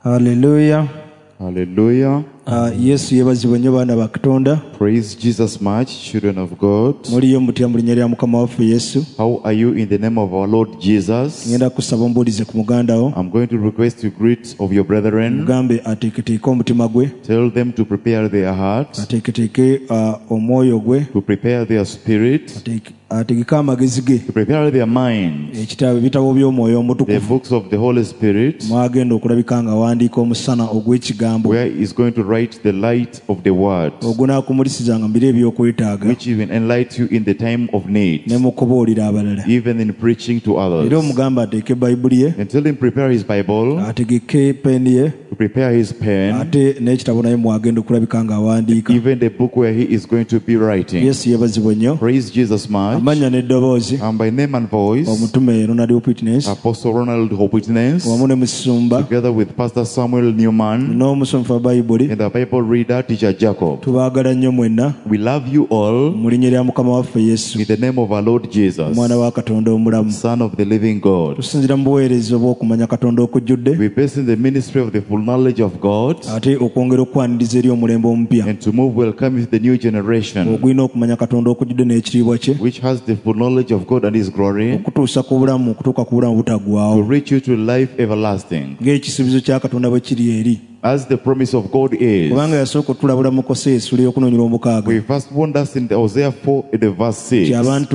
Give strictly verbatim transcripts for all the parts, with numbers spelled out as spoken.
Hallelujah. Hallelujah. Uh, Yesu yebazibwe nnyo baana ba Katonda. Praise Jesus much, children of God. Muliyo mutya mu linnya lya Mukama waffe Yesu. How are you in the name of our Lord Jesus? Ngenda kusaba mbuulize ku muganda wo. I'm going to request you greet of your brethren. Mugambe ateeketeeke omutima gwe. Tell them to prepare their hearts. Ateeketeeke uh, omwoyo gwe. To prepare their spirit. Ategeke amagezi ge. To prepare their minds. Ekitabo ebitabo by'omwoyo omutukuvu. The books of the Holy Spirit. Mwagenda okulabika nga wandiika omusana ogw'ekigambo. Where is going to write the light of the word. Ogunaakumulisizanga mu biro eby'okwetaaga. Which even enlighten you in the time of need. Ne mu kubuulira abalala. Even in preaching to others. Era omugamba ateeke Bayibuli ye. And tell him prepare his Bible. Ategeke peeni ye. To prepare his pen. Ate n'ekitabo naye mwagenda okulabika nga awandiika. Even the book where he is going to be writing. Yesu yebazibwe nnyo. Praise Jesus much. Amanya n'eddoboozi. And by name and voice. Omutume Ronald Hopkins. Apostle Ronald Hopkins. Wamu ne musumba. Together with Pastor Samuel Newman. N'omusomesa wa Bayibuli. And the Bible reader teacher Jacob. Tubaagala nnyo mwenna. We love you all. Mu linnya lya Mukama waffe Yesu. In the name of our Lord Jesus. Omwana wa Katonda omulamu. Son of the living God. Tusinzira mu buweereza obw'okumanya Katonda okujjudde. We pass in the ministry of the full knowledge of God. Ate okwongera okwaniriza eri omulembe omupya. And to move welcome with the new generation. Ogwina okumanya Katonda okujjudde n'ekitiibwa kye. Which has the full knowledge of God and his glory. Okutuusa ku bulamu okutuuka ku bulamu butaggwaawo. To reach you to life everlasting. Ng'ekisuubizo kya Katonda bwe kiri eri. As the promise of God is. Kubanga yasooka otulabula mu Koseya essula y'okunoonyera omukaaga. We first warned us in the Hosea four in the verse six.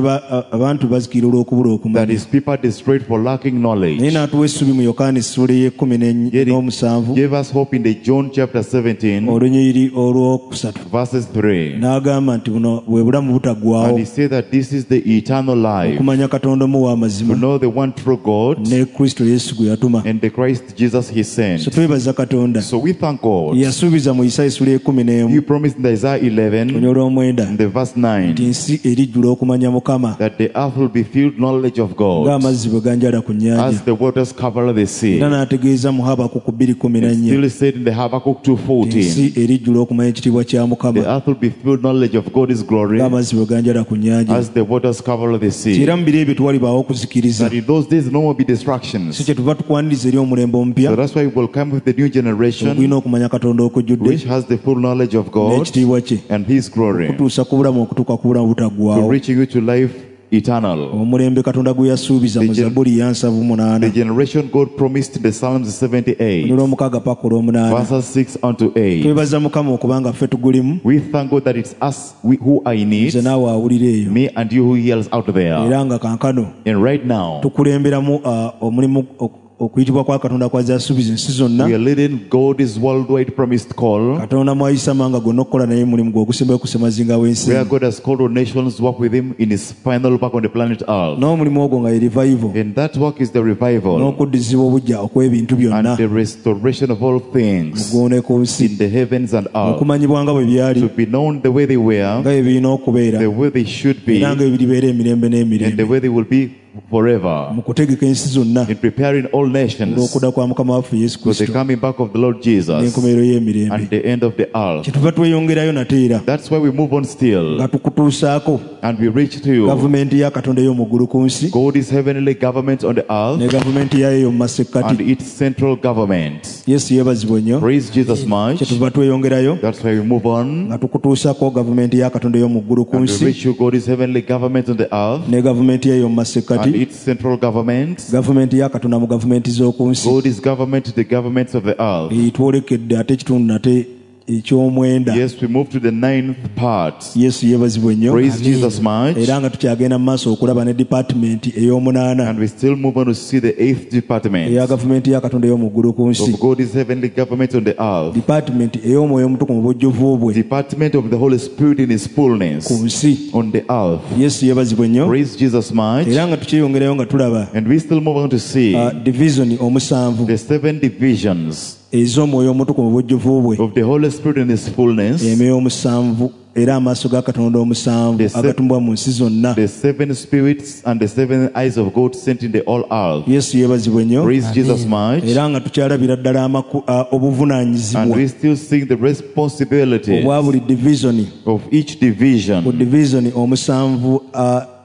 Abantu bazikira olw'okubula okumanya. That is people destroyed for lacking knowledge. Naye n'atuwa essuubi mu Yokaana essula y'ekkumi n'omusanvu. Gave us hope in the John chapter seventeen. Olunyiriri olwokusatu. Verses three. N'agamba nti buno bwe bulamu butaggwaawo. And he said that this is the eternal life. Okumanya Katonda omu w'amazima. To know the one true God. Ne Kristo Yesu gwe yatuma. And the Christ Jesus he sent. So twebaza Katonda. So we thank God. Yasuubiza mu Isaaya essula y'ekkumi n'emu. He promised in Isaiah eleven. Olw'omwenda. In the verse nine. Nti ensi erijjula okumanya Mukama. That the earth will be filled knowledge of God. Ng'amazzi bwe ganjala ku nnyanja. As the waters cover the sea. Era n'ategeeza mu Habakuku bbiri kumi na nnya. Still said in the Habakkuk two fourteen. Ensi erijjula okumanya ekitiibwa kya Mukama. The earth will be filled knowledge of God's glory. Ng'amazzi bwe ganjala ku nnyanja. As the waters cover the sea. Era mu biro ebyo tewalibaawo kuzikiriza. That in those days no more be distractions. Si kye tuva tukwaniriza eri omulembe omupya. So that's why we will come with the new generation. Ogwina okumanya Katonda okujjudde. Which has the full knowledge of God and his glory. Okutuusa ku bulamu okutuuka ku bulamu butaggwaawo. To reaching you to life eternal. Omulembe Katonda gwe yasuubiza mu Zabbuli ya nsavu munaana. The generation God promised in the Psalms seventy-eight. Olw'omukaaga paka olw'omunaana. Verses six unto eight. Twebaza Mukama okubanga ffe tugulimu. We thank God that it's us we, who are in it. Nze naawe awulira eyo. Me and you who hears out there. Era nga kankano. And right now. Tukulemberamu uh, omulimu okuyitibwa kwa Katonda kwa zasuubiza ensi zonna. We are leading God's worldwide promised call. Katonda mwayisa manga gonna okukola naye mulimu gwe ogusembayo okusemazinga w'ensi. Where God has called all nations work with him in his final work on the planet Earth. N'omulimu ogwo nga ye revival. And that work is the revival. N'okuddizibwa obujja okw'ebintu byonna. And the restoration of all things. Mugone ku nsi. In the heavens and earth. Okumanyibwa nga bwe byali. To be known the way they were. Nga ebirina okubeera. The way they should be. Era nga ebiribeera emirembe n'emirembe. And the way they will be forever. Mu kutegeka ensi zonna. In preparing all nations. Olw'okudda kwa Mukama waffe Yesu Kristo. For the coming back of the Lord Jesus. N'enkomerero y'emirembe. And the end of the earth. Kyetuva tweyongerayo nate era. That's why we move on still. Nga tukutuusaako. And we reach to you. Gavumenti ya Katonda y'omu ggulu ku nsi. God is heavenly government on the earth. Ne gavumenti yayo y'omu masekkati. And its central government. Yesu yeebazibwe nnyo. Praise Jesus much. Kyetuva tweyongerayo. That's why we move on. Nga tukutuusaako gavumenti ya Katonda y'omu ggulu ku nsi. And we reach you God is heavenly government on the earth. Ne gavumenti yayo y'omu masekkati. And its central government. Gavumenti ya Katonda mu gavumenti z'oku nsi. God is government to the governments of the earth. Etwolekedde ate ekitundu nate eky'omwenda. Yes, we move to the ninth part. Yesu yeebazibwe nnyo. Praise Jesus much. Era nga tukyagenda mu maaso okulaba ne department ey'omunaana. And we still move on to see the eighth department. Eya gavumenti ya Katonda y'omu ggulu ku nsi. Of God is heavenly government on the earth. Department ey'omwoyo omutukuvu mu bujjuvu bwe. Department of the Holy Spirit in his fullness. Ku nsi. On the earth. Yesu yeebazibwe nnyo. Praise Jesus much. Era nga tukyeyongerayo nga tulaba. And we still move on to see uh, division omusanvu. The seven divisions. Ez'omwoyo omutukuvu mu bujjuvu bwe. Of the Holy Spirit in his fullness. Emyoyo omusanvu. Era amaaso ga Katonda omusanvu agatumbwa mu nsi zonna. The seven spirits and the seven eyes of God sent in the all earth. Yesu yeebazibwe nnyo. Praise Jesus much. Era nga tukyalabira ddala obuvunaanyizibwa. And we still seeing the responsibility obwa buli division. Of each division. Ku division omusanvu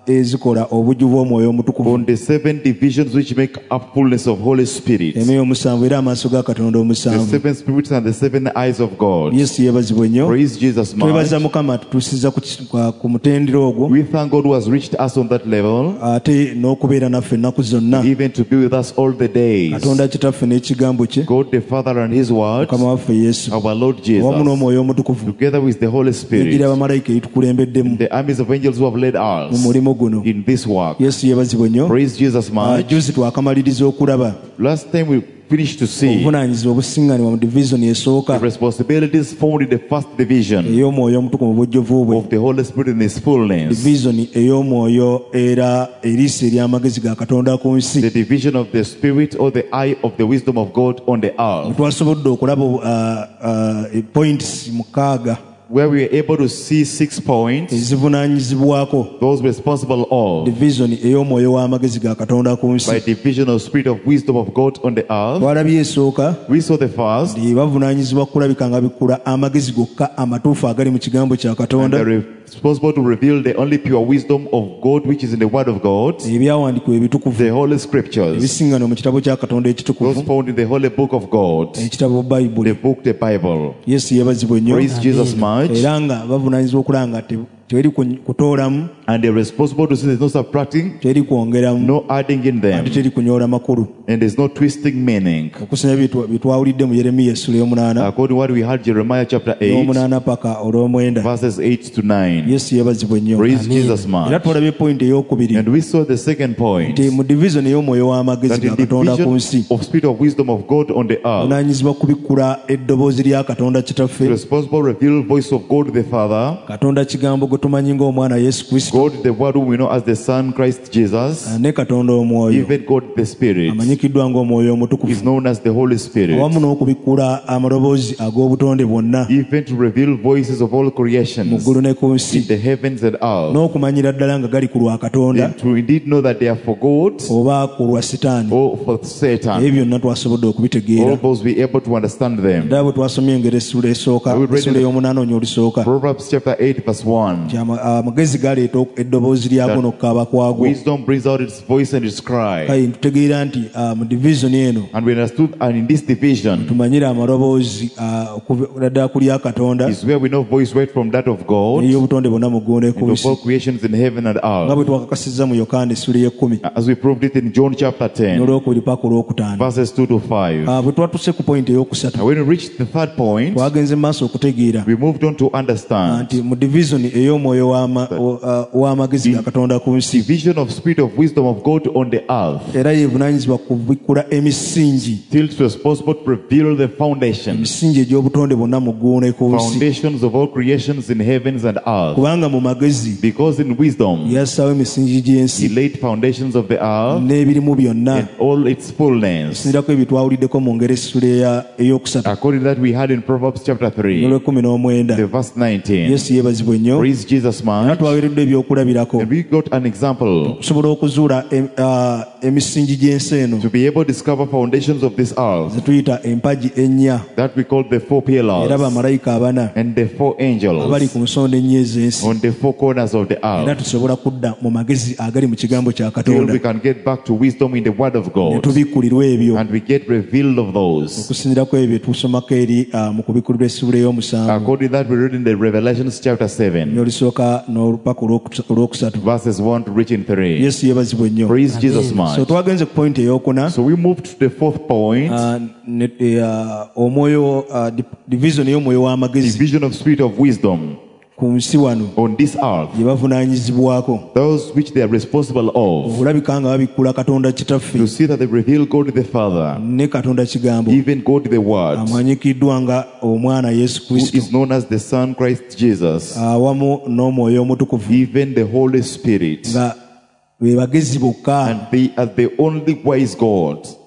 ezikola obujju bw'omwoyo omutukuvu. On the seven divisions which make up fullness of Holy Spirit. Emyoyo omusanvu era amaaso ga Katonda The omusanvu. seven spirits and the seven eyes of God. Yesu yeebazibwe nnyo. Praise Jesus Twebaza much. Mukama atutuusiza ku ki- kwa- ku mutendera ogwo, We thank God who has reached us on that level, ate n'okubeera naffe ennaku zonna. even to be with us all the days. Katonda kitaffe n'ekigambo kye, God the Father and His Word, Mukama waffe Yesu, our Lord wamu Jesus, n'omwoyo omutukuvu, together with the Holy Spirit, egira abamalayika eritukulembeddemu the armies of angels who have led mu us mulimu guno. in this work. Yesu yeebazibwe nnyo. Praise Jesus Ah, much. juzi twakamaliriza okulaba Last time we finished to see obuvunaanyizibwa obusiŋŋanibwa mu divisioni esooka the responsibilities found in the first division ey'omwoyo omutukuvu mu bujjuvu bwe, of the Holy Spirit in His fullness, divisioni ey'omwoyo era eriisa ery'amagezi ga Katonda ku nsi. the division of the Spirit or the eye of the wisdom of God on the earth, Twasobodde okulaba uh, uh, points mukaaga where we are able to see six points, ezivunaanyizibwako those responsible of divisioni ey'omwoyo w'amagezi ga Katonda ku by nsi. division of Spirit of wisdom of God on the earth. Twalabye esooka We saw the first, ndi bavunaanyizibwa kulabika nga bikula amagezi gokka amatuufu agali mu kigambo kya and Katonda, they're responsible to reveal the only pure wisdom of God which is in the Word of God, ebyawandiikibwa ebitukuvu the Holy Scriptures, ebisiŋŋano mu kitabo kya Katonda those ekitukuvu, found in the Holy Book of God, ekitabo Bayibuli. the book, the Bible. Yesu yeebazibwe nnyo, Praise Jesus much. era nga bavunaanyizibwa okulaba nga te- teweri ku- kutoolamu, And they're responsible to see there's no subtracting, teri kwongeramu, no adding in ate them, teri kunyoola makulu. and there's no twisting meaning. Okusinga bye twa- bye twawulidde mu Yeremiya essula ey'omunaana According to what we heard, Jeremiah chapter eight, n'omunaana paka olw'omwenda. verses eight to nine. Yesu yeebazibwe nnyo. Praise Jesus Era much. twalabye point ey'okubiri And we saw the second point, nti mu divisioni ey'omwoyo w'amagezi that ga in the Katonda ku division nsi of spirit of wisdom of God on the earth, bunaanyizibwa kubikkula eddoboozi lya Katonda kitaffe, responsible reveal voice of God the Father, Katonda kigambo gwe tumanyi ng'omwana Yesu Kristo, God the Word whom we know as the Son Christ Jesus, ne Katonda omwoyo even God the Spirit amanyikiddwa ng'omwoyo omutukuvu, is known as the Holy Spirit, awamu n'okubikkula amaloboozi ag'obutonde bwonna even to reveal voices of all mu creations ggulu ne ku in nsi, the heavens and earth, n'okumanyira ddala nga gali ku lwa Katonda and to indeed know that they are for God oba ku lwa Sitaani. or for Satan. Ebyo byonna twasobodde okubitegeera. All those be able to understand them. ddala bwe twasomye engero essula esooka, We read essula in- ey'omunaana onya olusooka, Proverbs chapter eight verse one. nti ama- amagezi galeeta ok- eddoboozi lyago n'okukaaba kwago. Wisdom brings out its voice and its cry. Kale tutegeera nti ah, mu divisioni eno And we understood, and in this division tumanyire amaloboozi ah, okuva ddala ku lya Katonda is where we know voice right from that of God, n'ey'obutonde bwonna mu ggulu ne ku and of nsi, all creations in heaven and nga earth. bwe twakakasizza mu Yokaana essula ey'ekkumi As we proved it in John chapter ten, n'olwokubiri paka olwokutaano. verses two to five. Ah, bwe twatuse ku point ey'okusatu And when we reached the third point, twagenze mu maaso okutegeera we moved on to ah, understand nti mu divisioni ey'omwoyo w'ama- o- ah, w'amagezi ga Katonda ku nsi, division of spirit of wisdom of God on the earth. era yeevunaanyizibwa kubikkula emisingi Still responsible to reveal the foundations, emisingi egy'obutonde bwonna mu ggulu ne ku nsi, foundations of all creations in heavens and earth. kubanga mu magezi Because in wisdom, yassaawo emisingi gy'ensi He laid foundations of the earth n'ebirimu byonna, and all its fullness. sinirako ebyo twawuliddeko mu ngero essula eya- ey'okusatu According to that, we had in Proverbs chapter three, n'olw'ekkumi n'omwenda. the verse nineteen. Yesu yeebazibwe nnyo, Praise Jesus, era man. twaweereddwa ebyokulabirako And we got an example okusobola okuzuula em- ah, emisingi gy'ensi eno to be able to discover foundations of this earth ze tuyita empagi ennya, that we call the four era pillars bamalayika abana and the four abali angels ku nsonda ennya ez'ensi, on the four corners of the era earth. tusobola kudda mu magezi agali mu kigambo kya Till we Katonda can get back to wisdom in the Word of ne God, tubikkulirwa ebyo and we get revealed of those. okusinziirako ebyo tusomako eri ah, mu kubikkulirwa essula ey'omusanvu According to that, we read in the Revelations chapter seven, n'olusooka n'olupaka olwokutu- olwokusatu. verses one to reach in three. Yesu yeebazibwe nnyo. Praise Jesus, So man. twagenze ku point ey'okuna, So we moved to the fourth point, ah, ne- eh, ah, omwoyo ah, di- division y'omwoyo w'amagezi division of spirit of wisdom ku nsi wano on this earth. gye bavunaanyizibwako Those which they are responsible of, okulabika nga babikkula Katonda kitaffe to see that they reveal God the Father, ne Katonda kigambo even God the Word, amanyikiddwa nga omwana Yesu who Kristo, is known as the Son Christ Jesus, awamu n'omwoyo omutukuvu, even the Holy Spirit, nga be bagezi bokka and they are the only wise God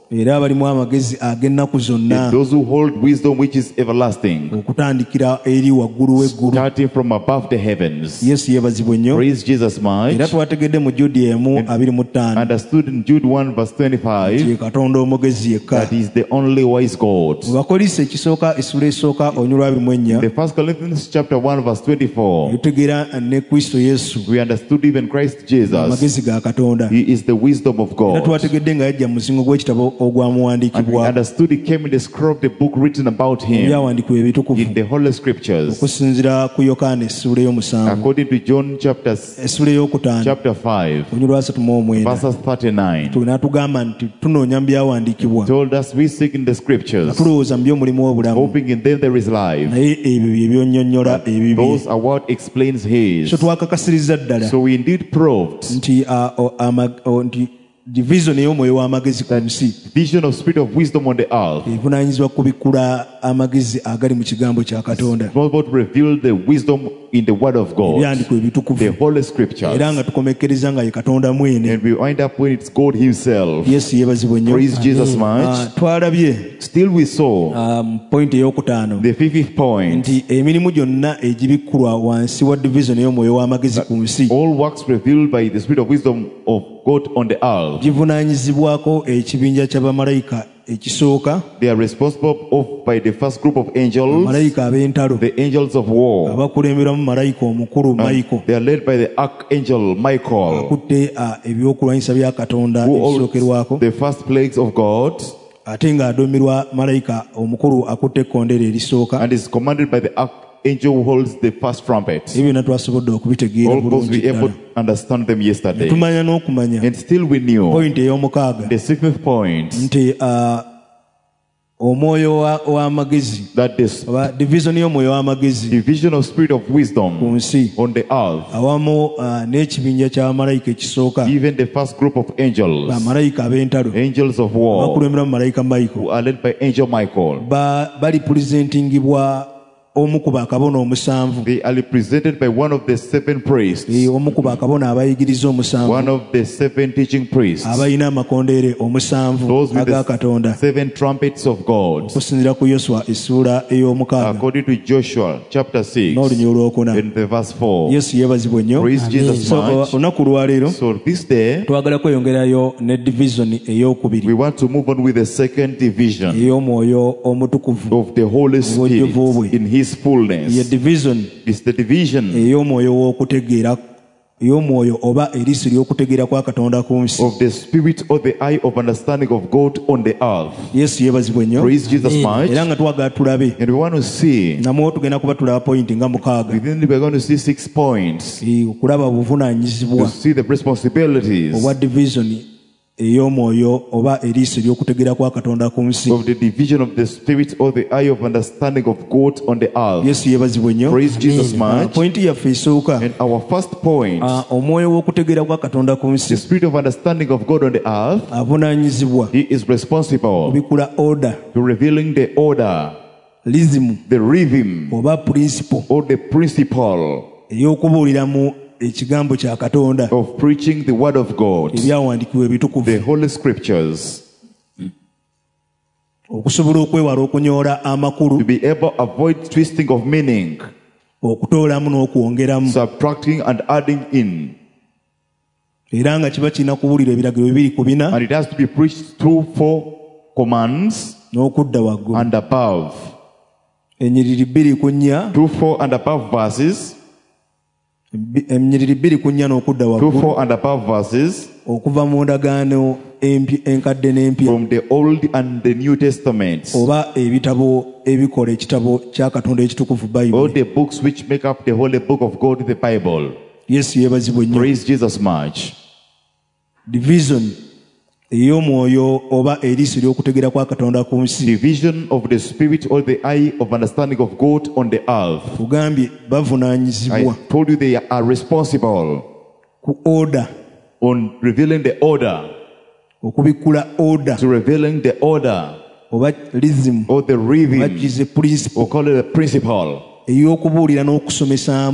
era abalimu amagezi ag'ennaku zonna and those who hold wisdom which is everlasting, okutandikira eri waggulu w'eggulu. starting from above the heavens. Yesu yeebazibwe nnyo. Praise Jesus much. Era twategedde mu Jude emu abiri mu ttaano Understood in Jude one verse twenty-five ye Katonda omugezi yekka. that he is the only wise God. Mu Bakolinso ekisooka essula esooka olunywa abiri mu ennya The First Corinthians chapter one verse twenty-four, tutegeera ne Kristo Yesu we understood even Christ Jesus. amagezi ga Katonda. He is the wisdom of Era God. twategedde nga yajja mu muzingo gw'ekitabo And we ogwamuwandiikibwa understood he came in the scroll of the book written about him ebyawandiikibwa ebitukuvu in the Holy Scriptures. okusinziira ku Yokaana essula ey'omusanvu According to John chapter, essula ey'okutaano chapter five, olunywa lwa asatu mu omwenda verses thirty-nine, n'atugamba nti tunoonya mu byawandiikibwa told us we seek in the Scriptures, tulowooza mu by'omulimu w'obulamu hoping in them there is life. naye ebyo bye byonnyonnyola ebibi. Those are what explains his. so twakakasiriza ddala So we indeed proved nti ah, o- ama- o- nti division ey'omwoyo w'amagezi ku nsi vision of spirit of wisdom on the earth. evunaanyizibwa kubikkula amagezi agali mu kigambo kya Katonda, It's not about reveal the wisdom in the word of God, ebyandikwa ebitukuvu, the Holy era Scriptures. nga tukomekkereza nga ye Katonda mwene. And we wind up when it's God himself. Yesu yeebazibwe nnyo. Praise Jesus Ah, much. twalabye Still we saw ah, mu point ey'okutaano the fifth point. nti emirimu gyonna egibikkulwa wansi wa division ey'omwoyo w'amagezi ku nsi All works revealed by the spirit of wisdom of God on the earth, givunaanyizibwako ekibinja ky'abamalayika ekisooka, they are responsible of by the first group of angels, malayika ab'entalo the angels of war. abakulemberwamu malayika omukulu Michael They are led by the archangel Michael, akutte ah, ebyokulwanyisa bya Katonda who ebisookerwako, holds the first plagues of God ate ng'aduumirwa malayika omukulu akutte ekkondeere erisooka. and is commanded by the archangel who holds the first trumpet. ebyo byonna twasobodde okubitegeera All those bulungi we able ddala. to understand them yesterday. tumanya n'okumanya And still we knew point ey'omukaaga the sixth point nti ah, omwoyo wa- w'amagezi that this oba division y'omwoyo w'amagezi division of spirit of ku wisdom nsi on the earth, awamu ah, n'ekibinja ky'abamalayika ekisooka, even the first group of angels, bamalayika ab'entalo angels of war, bakulemberamu malayika Michael, who are led by angel Michael. ba bali presentingibwa omu ku bakabona omusanvu, They are represented by one of the seven priests, Eh, omu ku bakabona abayigiriza one omusanvu of the seven teaching priests, abalina amakondeere omusanvu those with aga the Katonda, seven trumpets of God, okusinziira ku Yoswa essuula ey'omukaaga according to Joshua chapter six n'olunya olwokuna. and the verse four. Yesu yeebazibwe nnyo. Praise Jesus So, much. olunaku lwaleero So this day twagala kweyongerayo ne division ey'okubiri we want to move on with the second division ey'omwoyo omutukuvu, of the Holy Spirit Obujjuvu bwe. in His ye fullness. division It's the division ey'omwoyo w'okutegeera, ey'omwoyo oba eriiso ly'okutegeera kwa Katonda ku nsi. of the spirit or the eye of understanding of God on the earth. Yesu yeebazibwe nnyo. Praise Jesus much. Era nga twagala tulabe And we want to see, namwo tugenda kuba tulaba point nga mukaaga. within we're going to see six points Eh, okulaba obuvunaanyizibwa to see the responsibilities obwa division ey'omwoyo oba eriiso ly'okutegeera kwa Katonda ku nsi. of the division of the spirit or the eye of understanding of God on the earth. Yesu yeebazibwe nnyo. Praise Jesus Ah, much. pointi yaffe esooka, And our first point, ah, omwoyo w'okutegeera kwa Katonda ku the nsi spirit of understanding of God on the earth, avunaanyizibwa He is responsible kubikula order, to revealing the order, lizimu the rhythm, oba principle or the principle ey'okubuuliramu ekigambo kya Katonda, of preaching the word of God, ebyawandiikibwa ebitukuvu, the Holy Scriptures, okusobola okwewala okunyoola amakulu, to be able to avoid twisting of meaning, okutoolamu n'okwongeramu, subtracting and adding in. era nga kiba kirina kubuulira ebiragiro bibiri ku bina And it has to be preached through four commands n'okudda waggulu. and above. Ennyiriri bbiri ku nnya, Through four and above verses, bi- ennyiriri bbiri ku nnya n'okudda through waggulu, four and above verses okuva mu ndagaano empi- enkadde n'empya, from the Old and the New Testaments. oba ebitabo ebikola ekitabo kya Katonda ekitukuvu All Bayibuli. the books which make up the holy book of God, the Bible. Yesu yeebazibwe nnyo. Praise Jesus much. Division ey'omwoyo oba eriiso ly'okutegeera kwa Katonda ku nsi, Division of the spirit or the eye of understanding of God on the earth. tugambye I bavunaanyizibwa told you they are responsible ku order, on revealing the order, okubikkula order to revealing the order oba lizimu or the oba rhythm, kize principle or call it a principle, ey'okubuulira n'okusomesaamu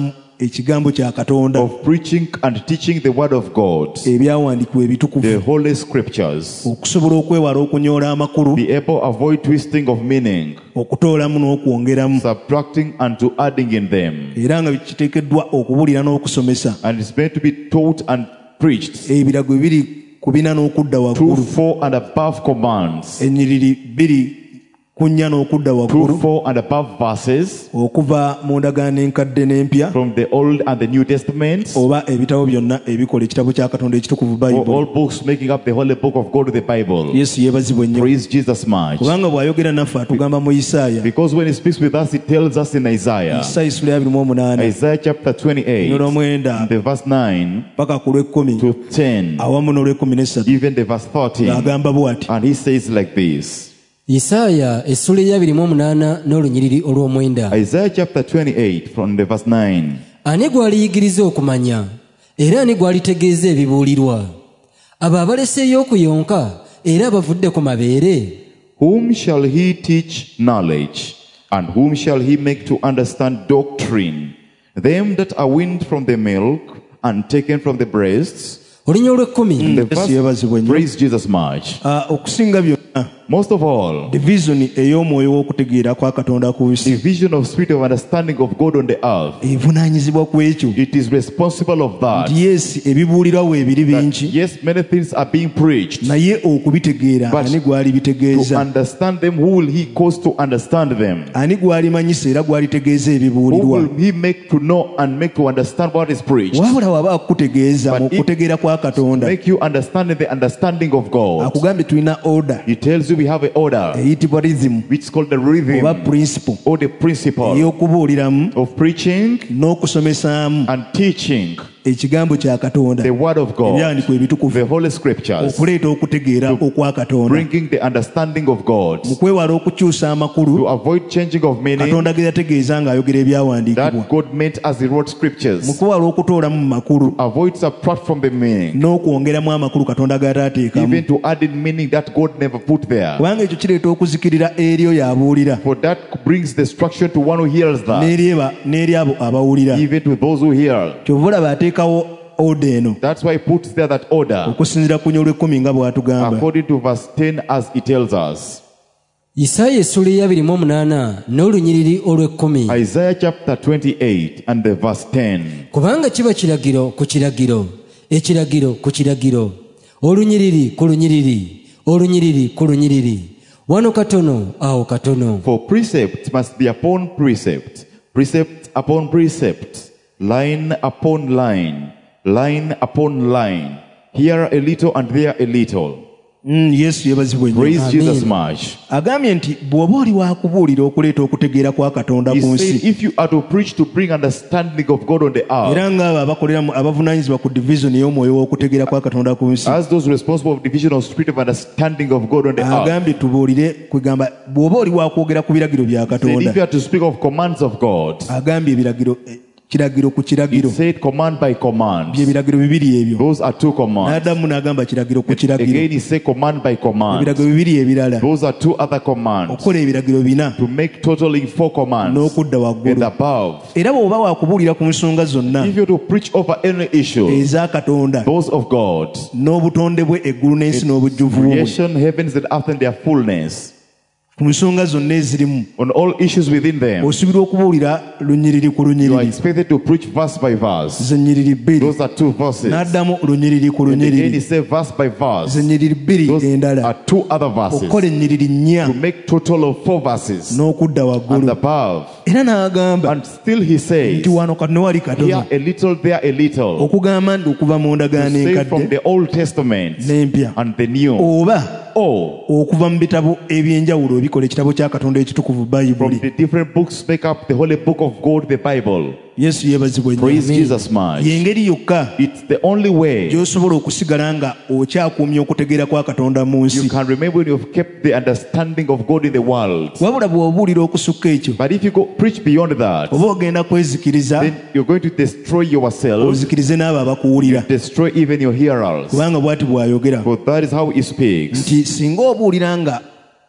ekigambo kya Katonda, of preaching and teaching the word of God, ebyawandiikibwa the ebitukuvu, holy scriptures, okusobola okwewala okunyoola amakulu, be able to avoid twisting of meaning, okutoolamu n'okwongeramu, subtracting and to adding in them. era nga kiteekeddwa okubuulira n'okusomesa. And it's meant to be taught and preached. Ebirago biri ku bina n'okudda Two, waggulu, four, and above commands. ennyiriri biri ku nnya n'okudda Two, waggulu, four, and above verses okuva mu ndagaano enkadde n'empya, from the Old and the New Testaments, oba ebitabo byonna ebikola ekitabo kya Katonda ekitukuvu or Bayibuli. all books making up the holy book of God, the Bible. Yesu yeebazibwe ennyo, Praise Jesus much. kubanga bw'ayogera naffe atugamba mu Isaaya, Because when he speaks with us, he tells us in Isaiah, Isaaya essula ya abiri mu omunaana Isaiah chapter twenty-eight, n'olw'omwenda the verse nine paka ku lw'ekkumi to ten, awamu n'olw'ekkumi n'essatu, even the verse thirteen, ng'agamba bw'ati: and he says like this. Isaaya essula ey'abiri mu omunaana n'olunyiriri olw'omwenda. Isaiah chapter twenty-eight from the verse nine. Ani gw'aliyigiriza okumanya era ani gw'alitegeeza ebibuulirwa? Abo abaleseeyo okuyonka era abavudde ku mabeere? Whom shall he teach knowledge, and whom shall he make to understand doctrine? Them that are weaned from the milk and taken from the breasts. Olunya olw'ekkumi. The Yesu yeebazibwe verse, nnyo. praise Jesus much. Ah, okusinga byonna, Most of all, divisioni ey'omwoyo w'okutegeera kwa Katonda ku the nsi vision of spirit of understanding of God on the earth. evunaanyizibwa ku ekyo It is responsible of that. nti Yesu ebibuulirwa we ebiri that bingi, yes, many things are being preached. naye okubitegeera But ani To gw'alibitegeeza, understand them, who will he cause to understand them? ani gw'alimanyisa era gw'alitegeeza Who ebibuulirwa. will he make to know and make to understand what is preached? wabula waba akutegeeza But mu if- kutegeera kwa Katonda, Make you understand the understanding of God. akugambye tulina order He tells you we have an order, eyitibwa rhythm which is called the oba rhythm principle or the principle ey'okubuuliramu of preaching n'okusomesaamu and teaching ekigambo kya Katonda, the word of God, ebyawandiikibwa ebitukuvu, the holy scriptures, okuleeta okutegeera okwa Katonda, bringing the understanding of God, mu kwewala okukyusa amakulu to avoid changing of meaning Katonda ge yategeeza ng'ayogera ebyawandiikibwa, that God meant as he wrote mu scriptures, kwewala okutoolamu mu makulu avoid subtract from the meaning, n'okwongeramu amakulu Katonda g'ataateekamu, even to add in meaning that God never put there. kubanga ekyo kireeta okuzikirira eri oyo abuulira For that brings destruction to one who hears that, n'eri eba- n'eri abo abawulira. even to those who hear. Kyova olaba ateekawo oda eno That's why he puts there that order, okusinziira ku nnya olw'ekkumi nga bw'atugamba. according to verse ten, as he tells us. Isaaya essula ey'abiri mu omunaana n'olunyiriri olw'ekkumi. Isaiah chapter twenty-eight and the verse ten. Kubanga kiba kiragiro ku kiragiro, ekiragiro ku kiragiro, olunyiriri ku lunyiriri, olunyiriri ku lunyiriri, wano katono awo katono. For precept must be upon precept, precept upon precept, line upon line, line upon line, here a little and there a little. Mm, Yesu yeebazibwe nnyo. Praise Amen. Jesus much. Agambye nti bw'oba oli wakubuulira okuleeta okutegeera kwa Katonda He ku said, nsi, if you are to preach to bring understanding of God on the earth, era ng'abo abakolera mu- abavunaanyizibwa ku divisioni y'omwoyo w'okutegeera kwa Katonda ku nsi, as those responsible of division of spirit of understanding of God on the earth, agambye tubuulire kwegamba bw'oba oli wakwogera ku biragiro bya said, Katonda, if you are to speak of commands of God, agambye ebiragiro eh, kiragiro ku he kiragiro, said command by command. bye biragiro bibiri ebyo. Those are two commands. N'addamu n'agamba kiragiro ku Again, kiragiro, he said command by command. ebiragiro bibiri ebirala, Those are two other commands. okukola ebiragiro bina To make totaling four commands n'okudda and waggulu. above. Era bw'oba wakubuulira ku nsonga zonna If you're to preach over any issue, eza Katonda those of God, n'obutonde bwe eggulu n'ensi n'obujjuvu bwe, creation, heavens and earth and their fullness, ku nsonga zonna ezirimu, on all issues within them, osubira okubuulira lunyiriri ku you are lunyiriri, expected to preach verse by verse. ze nnyiriri bbiri, Those are two verses. n'addamu lunyiriri ku And again, he lunyiriri, said verse by ze verse. nnyiriri bbiri Those endala, are two other verses. okukola ennyiriri nnya To make total of four verses n'okudda and waggulu. above. Era n'agamba And still he says, nti wano katono wali katono, here a little, there a little. okugamba nti okuva mu ndagaano Say from enkadde the Old Testament n'empya, and the New. oba Oh, okuva mu bitabo ebyenjawulo ebikola ekitabo kya Katonda ekitukuvu from Bayibuli. the different books make up the holy book of God, the Bible. Yesu yeebazibwe nnyo. Praise Jesus much. Y'engeri yokka It's the only way gy'osobola okusigala nga okyakuumya okutegeera kwa Katonda mu you nsi. can remember when you've kept the understanding of God in the world. Wabula bw'obuulira okusukka ekyo, But if you go preach beyond that, oba ogenda kwezikiriza, then you're going to destroy yourself, ozikirize n'abo abakuwulira. destroy even your hearers. Kubanga bw'ati bw'ayogera For that is how he speaks. nti singa obuulira nga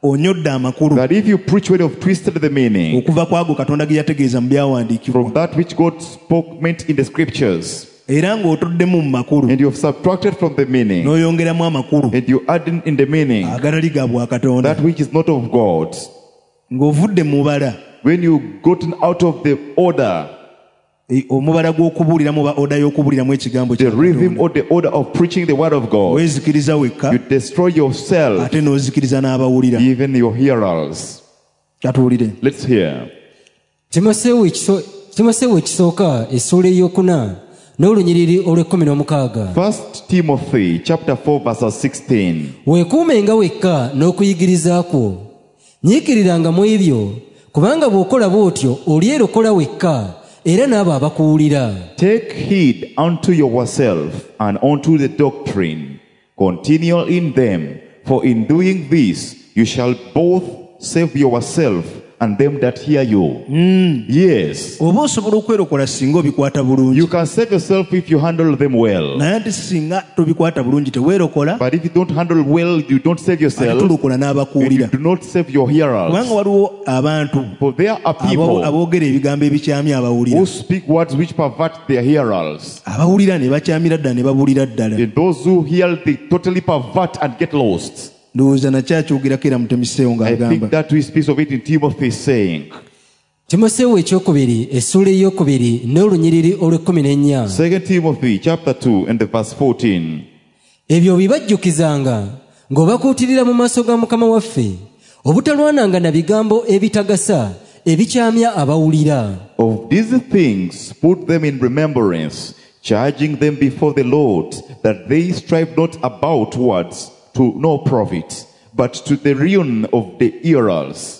onyodde amakulu that if you preach when you've twisted the meaning okuva ku ago Katonda ge yategeeza mu byawandiikibwa from that which God spoke meant in the scriptures, era ng'otoddemu mu makulu and you have subtracted from the meaning, n'oyongeramu amakulu and you add in, in the meaning agatali ga bwa Katonda, that which is not of God, ng'ovudde mu mubala when you gotten out of the order, e- omubala gw'okubuuliramu oba oda y'okubuuliramu ekigambo the kya rhythm Katonda, or the order of preaching the word of God, weezikiriza wekka you destroy yourself, ate n'ozikiriza n'abawulira. even your hearers. Katuwulire. Let's hear. timoseewo ekiso- timoseewo ekisooka essuula eyokuna n'olunyiriri olw'ekkumi n'omukaaga. First Timothy chapter four verse sixteen. weekuumenga wekka n'okuyigiriza kwo, nyiikiriranga mu ebyo, kubanga bw'okola bw'otyo olyerokola wekka era n'abo abakuwulira. Take heed unto yourself and unto the doctrine. Continue in them, for in doing this you shall both save yourself and them that hear you. Yes. Oba osobola okwerokola singa obikwata bulungi, You can save yourself if you handle them well. naye ate singa tobikwata bulungi teweerokola, But if you don't handle well, you don't save ate yourself, tulokola and you n'abakuwulira. do not save your Kubanga hearers. waliwo abantu For there are abo- people aboogera ebigambo ebikyamya abawulira, who speak words which pervert their hearers. abawulira ne bakyamira ddala ne babuulira ddala. And those who hear, they totally pervert and get lost. Ndowooza nakyakyogerako era Mutemiseewo I ng'agamba. think that is piece of it in Timothy is saying. timoseewo ekyokubiri essuula eyokubiri n'olunyiriri olw'ekkumi n'ennya. Second Timothy chapter two and the verse fourteen. ebyo bibajjukizanga ng'obakuutirira mu maaso ga Mukama waffe, obutalwananga na bigambo ebitagasa ebikyamya abawulira. Of these things put them in remembrance, charging them before the Lord, that they strive not about words to no profit, but to the ruin of the hearers.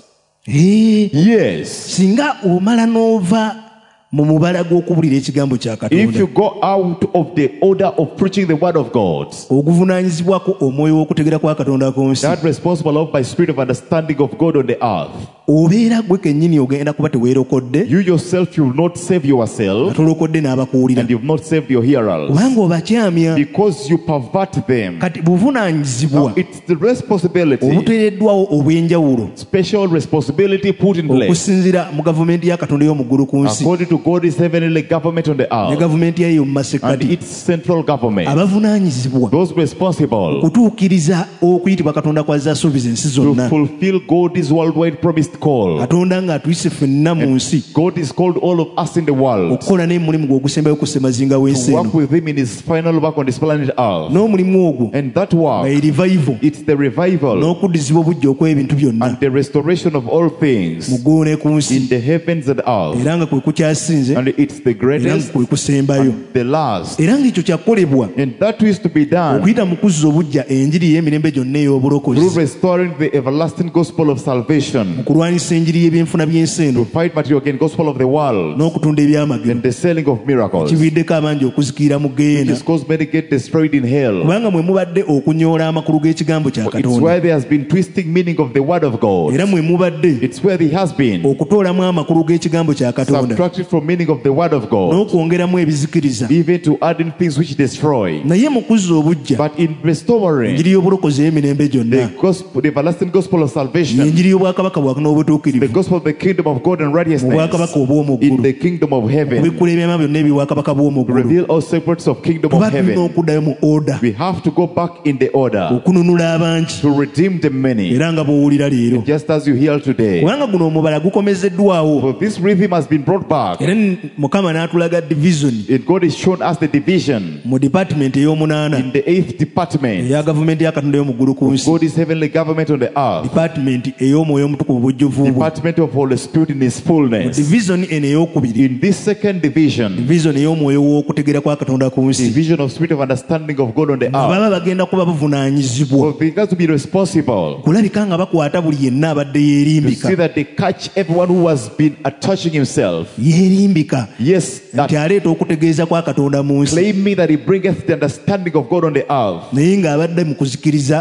Ee, Yes. singa omala n'ova mu mubala gw'okubuulira ekigambo kya If you Katonda, go out of the order of preaching the word of God, oguvunaanyizibwako omwoyo w'okutegera kwa Katonda ku nsi, that responsible of by spirit of understanding of God on the earth, obeera gwe kennyini ogenda kuba teweerokodde, you yourself, you will not save yourself, atolokodde n'abakuwulira, and you have not saved your hearers, kubanga obakyamya. because you pervert them. Kati buvunaanyizibwa Now, it's the responsibility, obuteereddwawo obw'enjawulo special responsibility put in place okusinziira mu gavumenti ya Katonda ey'omu ggulu ku nsi according to God's heavenly government on the ne earth gavumenti yayo mu and masekkati, its central government. abavunaanyizibwa Those responsible kutuukiriza okuyitibwa Katonda kw'azasuubiza ensi to zonna. fulfill God's worldwide promised call. Katonda ng'atuyise ffenna mu nsi God is called all of us in the world okukola n'omulimu gwe ogusembayo ku ssemazinga w'ensi to eno, work with Him in His final work on this planet earth. n'omulimu ogwo And that nga work, ye revival it's the revival n'okuddizibwa obujja okw'ebintu byonna and the restoration of all mu things ggulu ne ku nsi, in the heavens and earth. era nga kwe kukyasinze And it's the era nga greatest kwe kusembayo, and the last. era ng'ekyo kyakolebwa And that is to be done okuyita mu kuzza obujja enjiri y'emirembe gyonna through ey'obulokozi, restoring the everlasting gospel of mu salvation, kulwanyisa enjiri y'ebyenfuna by'ensi eno to fight material again gospel of the world, n'okutunda ebyamagero, and the selling of miracles, which kiviiddeko abangi okuzikirira mu ggeena, has caused many get destroyed in hell. kubanga mwe mubadde okunyoola amakulu g'ekigambo kya It's Katonda, where there has been twisting meaning of the word of God. era mwe mubadde It's where there has been okutoolamu amakulu g'ekigambo kya Katonda subtracted from meaning of the word of God, n'okwongeramu ebizikiriza, even to add in things which destroy. naye mu kuzza obujja But in restoring enjiri y'obulokozi ey'emirembe gyonna, the gospel, the everlasting gospel of salvation, enjiri y'obwakabaka bwaka the n'obutuukirivu gospel of the kingdom of God and mu righteousness bwakabaka obw'omu in ggulu, the kingdom of heaven, kubikkula ebyama byonna eby'obwakabaka bw'omu ggulu, reveal all secrets of kingdom tuba of tulina heaven. okuddayo mu oda We have to go back in the order okununula abangi, to redeem the many, era nga bw'owulira leero, just as you hear today. kubanga guno omubala gukomezeddwawo, For this rhythm has been brought back, era n- Mukama n'atulaga division and God has shown us the division mu department ey'omunaana in the eighth department. eya gavumenti ya Katonda y'omu ggulu ku nsi, God's heavenly government on the earth, department ey'omwoyo omutukuvu bujjuvu bwe. department of Holy Spirit in His fullness. division eno ey'okubiri, In this second division, division ey'omwoyo w'okutegera kwa Katonda ku nsi, division of spirit of understanding of God on the earth. baba bagenda kuba buvunaanyizibwa So they got to be responsible kulabika nga bakwata buli yenna abadde to yeerimbika, see that they catch everyone who has been attaching himself. yeerimbika Yes, that nti aleeta okutegeeza kwa Katonda mu nsi, claim me that He bringeth the understanding of God on the earth, naye ng'abadde mu kuzikiriza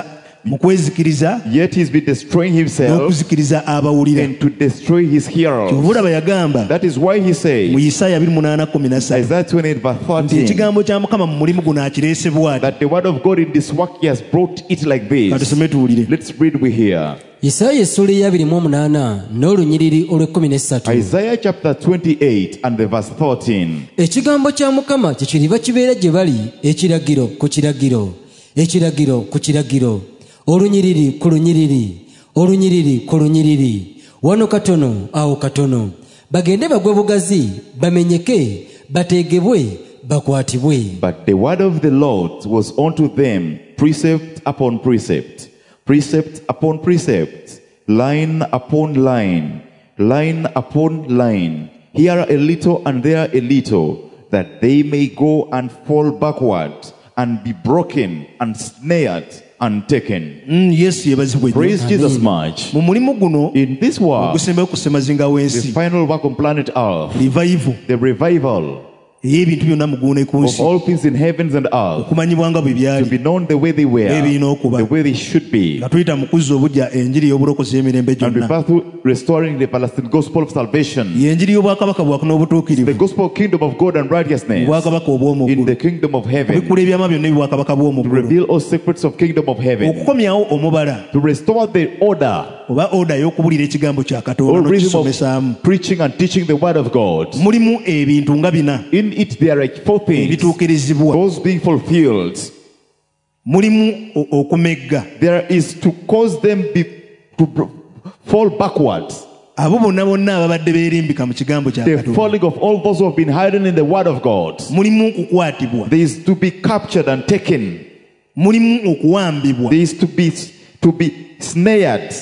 mu kwezikiriza yet he's been destroying himself n'okuzikiriza abawulira. and to destroy his hearers. Kyovulaba yagamba That is why he mu says, Isaaya twenty-eight thirty Isaiah twenty-eight verse nti thirteen, ekigambo kya Mukama mu mulimu guno akireese bw'ati. that the word of God in this work he has brought it like this. Katusome tuwulire. Let's read we hear. isaaya essula eya abiri mu omunaana n'olunyiriri olw'ekkumi n'essatu. Isaiah chapter twenty-eight and the verse thirteen. ekigambo kya mukama kyekiriva kibeera gye bali, ekiragiro ku kiragiro, ekiragiro ku kiragiro, olunyiriri ku lunyiriri, olunyiriri ku lunyiriri, wano katono awo katono, bagende bagwe bugazi, bamenyeke, bateegebwe, bakwatibwe. But the word of the Lord was unto them precept upon precept, precept upon precept, line upon line, line upon line, here a little and there a little, that they may go and fall backward and be broken and snared and taken. Mm, Yesu yebazibwe nnyo. Praise Jesus much. Mu mulimu guno In this work, ogusembayo ku ssemazinga the w'ensi, final work on planet Earth, revival the revival ey'ebintu byonna mu ggulu ne ku of nsi, all things in heavens and earth, okumanyibwa nga bwe to byali, be known the way they were, ebirina okuba, the way they should be, nga tuyita mu kuzza obujja enjiri y'obulokozi y'emirembe and we gyonna. pass through restoring the Palestine gospel of salvation, Y'enjiri y'obwakabaka bwako the n'obutuukirivu, gospel kingdom of God and righteousness, obwakabaka obw'omu in the ggulu, kingdom of heaven, obikula ebyama byonna eby'obwakabaka bw'omu to ggulu, reveal all secrets of kingdom of heaven, okukomyawo omubala to restore the order oba oda y'okubuulira ekigambo kya or Katonda rhythm n'okisomesaamu. of preaching and teaching the word of God. Mulimu ebintu nga bina In it there are four things, ebituukirizibwa. those being fulfilled. Mulimu o- okumegga. There is to cause them be, to br- fall backwards. Abo bonna bonna ababadde beerimbika mu kigambo kya The Katonda. falling of all those who have been hidden in the word of God. Mulimu okukwatibwa. There is to be captured and taken. Mulimu okuwambibwa. There is to be to be snared,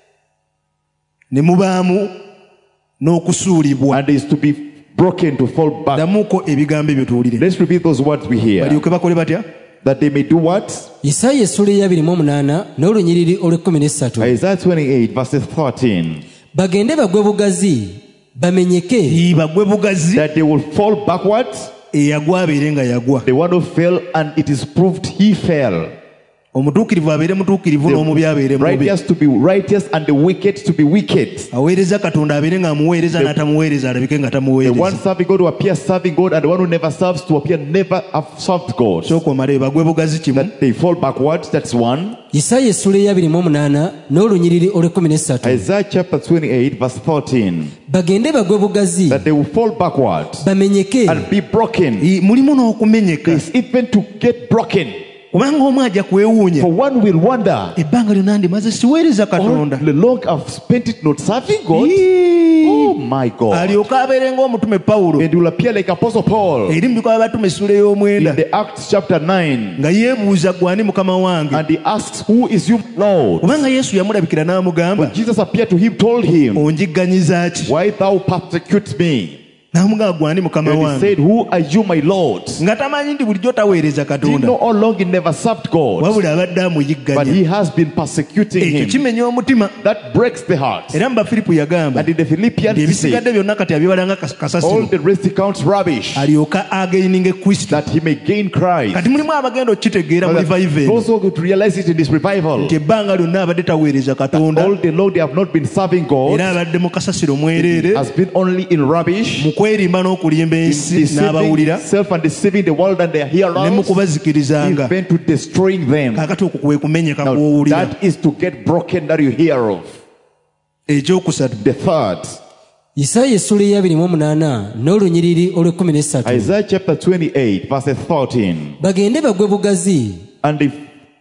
Ne mubaamu n'okusuulibwa. and there is to be broken to fall back. Ddamuuko ebigambo ebyo tuwulire. Let's repeat those words we hear. Balyoke bakole batya? That they may do what? isaaya essula eya abiri mu omunaana n'olunyiriri olw'ekkumi n'essatu. Isaiah twenty-eight verses thirteen. bagende bagwe bugazi, bamenyeke, Bagwe bugazi, That they will fall backwards. eyagwa abeere nga yagwa. The one who fell, and it is proved he fell. Omutuukirivu abeere mutuukirivu n'omubi abeere mubi. Righteous to be righteous and the wicked to be wicked. Aweereza Katonda abeere ng'amuweereza n'atamuweereza alabike nga The one tamuweereza. serving God to appear serving God, and the one who never serves to appear never have served God. Sooka omale bagwe bugazi kimu. That they fall backwards, that's one. isaaya essula eya abiri mu omunaana n'olunyiriri olw'ekkumi n'essatu. Isaiah chapter twenty-eight verse thirteen. bagende bagwe bugazi, That they will fall backwards bamenyeke, and be broken. I- Mulimu n'okumenyeka. It's even to get broken. Kubanga omu ajja kwewuunya. For one will wonder, Ebbanga lyonna ndimaze siweereza all Katonda. the long I've spent it not serving God. Ii. Oh my God. Alyoke abeere ng'omutume Pawulo. And will appear like Apostle Paul Eri mu bikwa by'abatume essula in ey'omwenda. the Acts chapter nine. Nga yeebuuza gwani mukama wange. And he asks, who is you, Lord? Kubanga Yesu yamulabikira n'amugamba, When Jesus appeared to him, told him, onjigganyiza ki? why thou persecute me? N'amugamba gwani mukama And he wange. said, who are you, my Lord? Nga tamanyi nti bulijjo taweereza Do you Katonda. know how long he never served God? Wabula abadde But amuyigganya. he has been persecuting Ekyo him. kimenya omutima. That breaks the heart. Era mu Bafiripu yagamba, And in the Philippians, he ebisigadde said, byonna kati abibala nga all kasasiro. the rest he counts rubbish, Alyoka againinge Kristo. that he may gain Christ. Kati mulimu abagenda okukitegeera mu But revival eno. those who could realize it in this revival, Nti ebbanga lyonna abadde taweereza Katonda. all the Lord they have not been serving God, Era abadde mu kasasiro mwereere. has been only in rubbish, Mu kwerimba n'okulimba ensi deceiving n'abawulira. self and deceiving the world and their Ne mu hearers, kubazikirizanga. even to destroying them. Kaakati okwo kwe kumenyeka Now, kw'owulira. that is to get broken that you hear of. Ekyokusatu. The third, isaaya essula eya abiri mu omunaana n'olunyiriri olw'ekkumi n'essatu. Isaiah chapter twenty-eight, verse thirteen. bagende bagwe bugazi, And they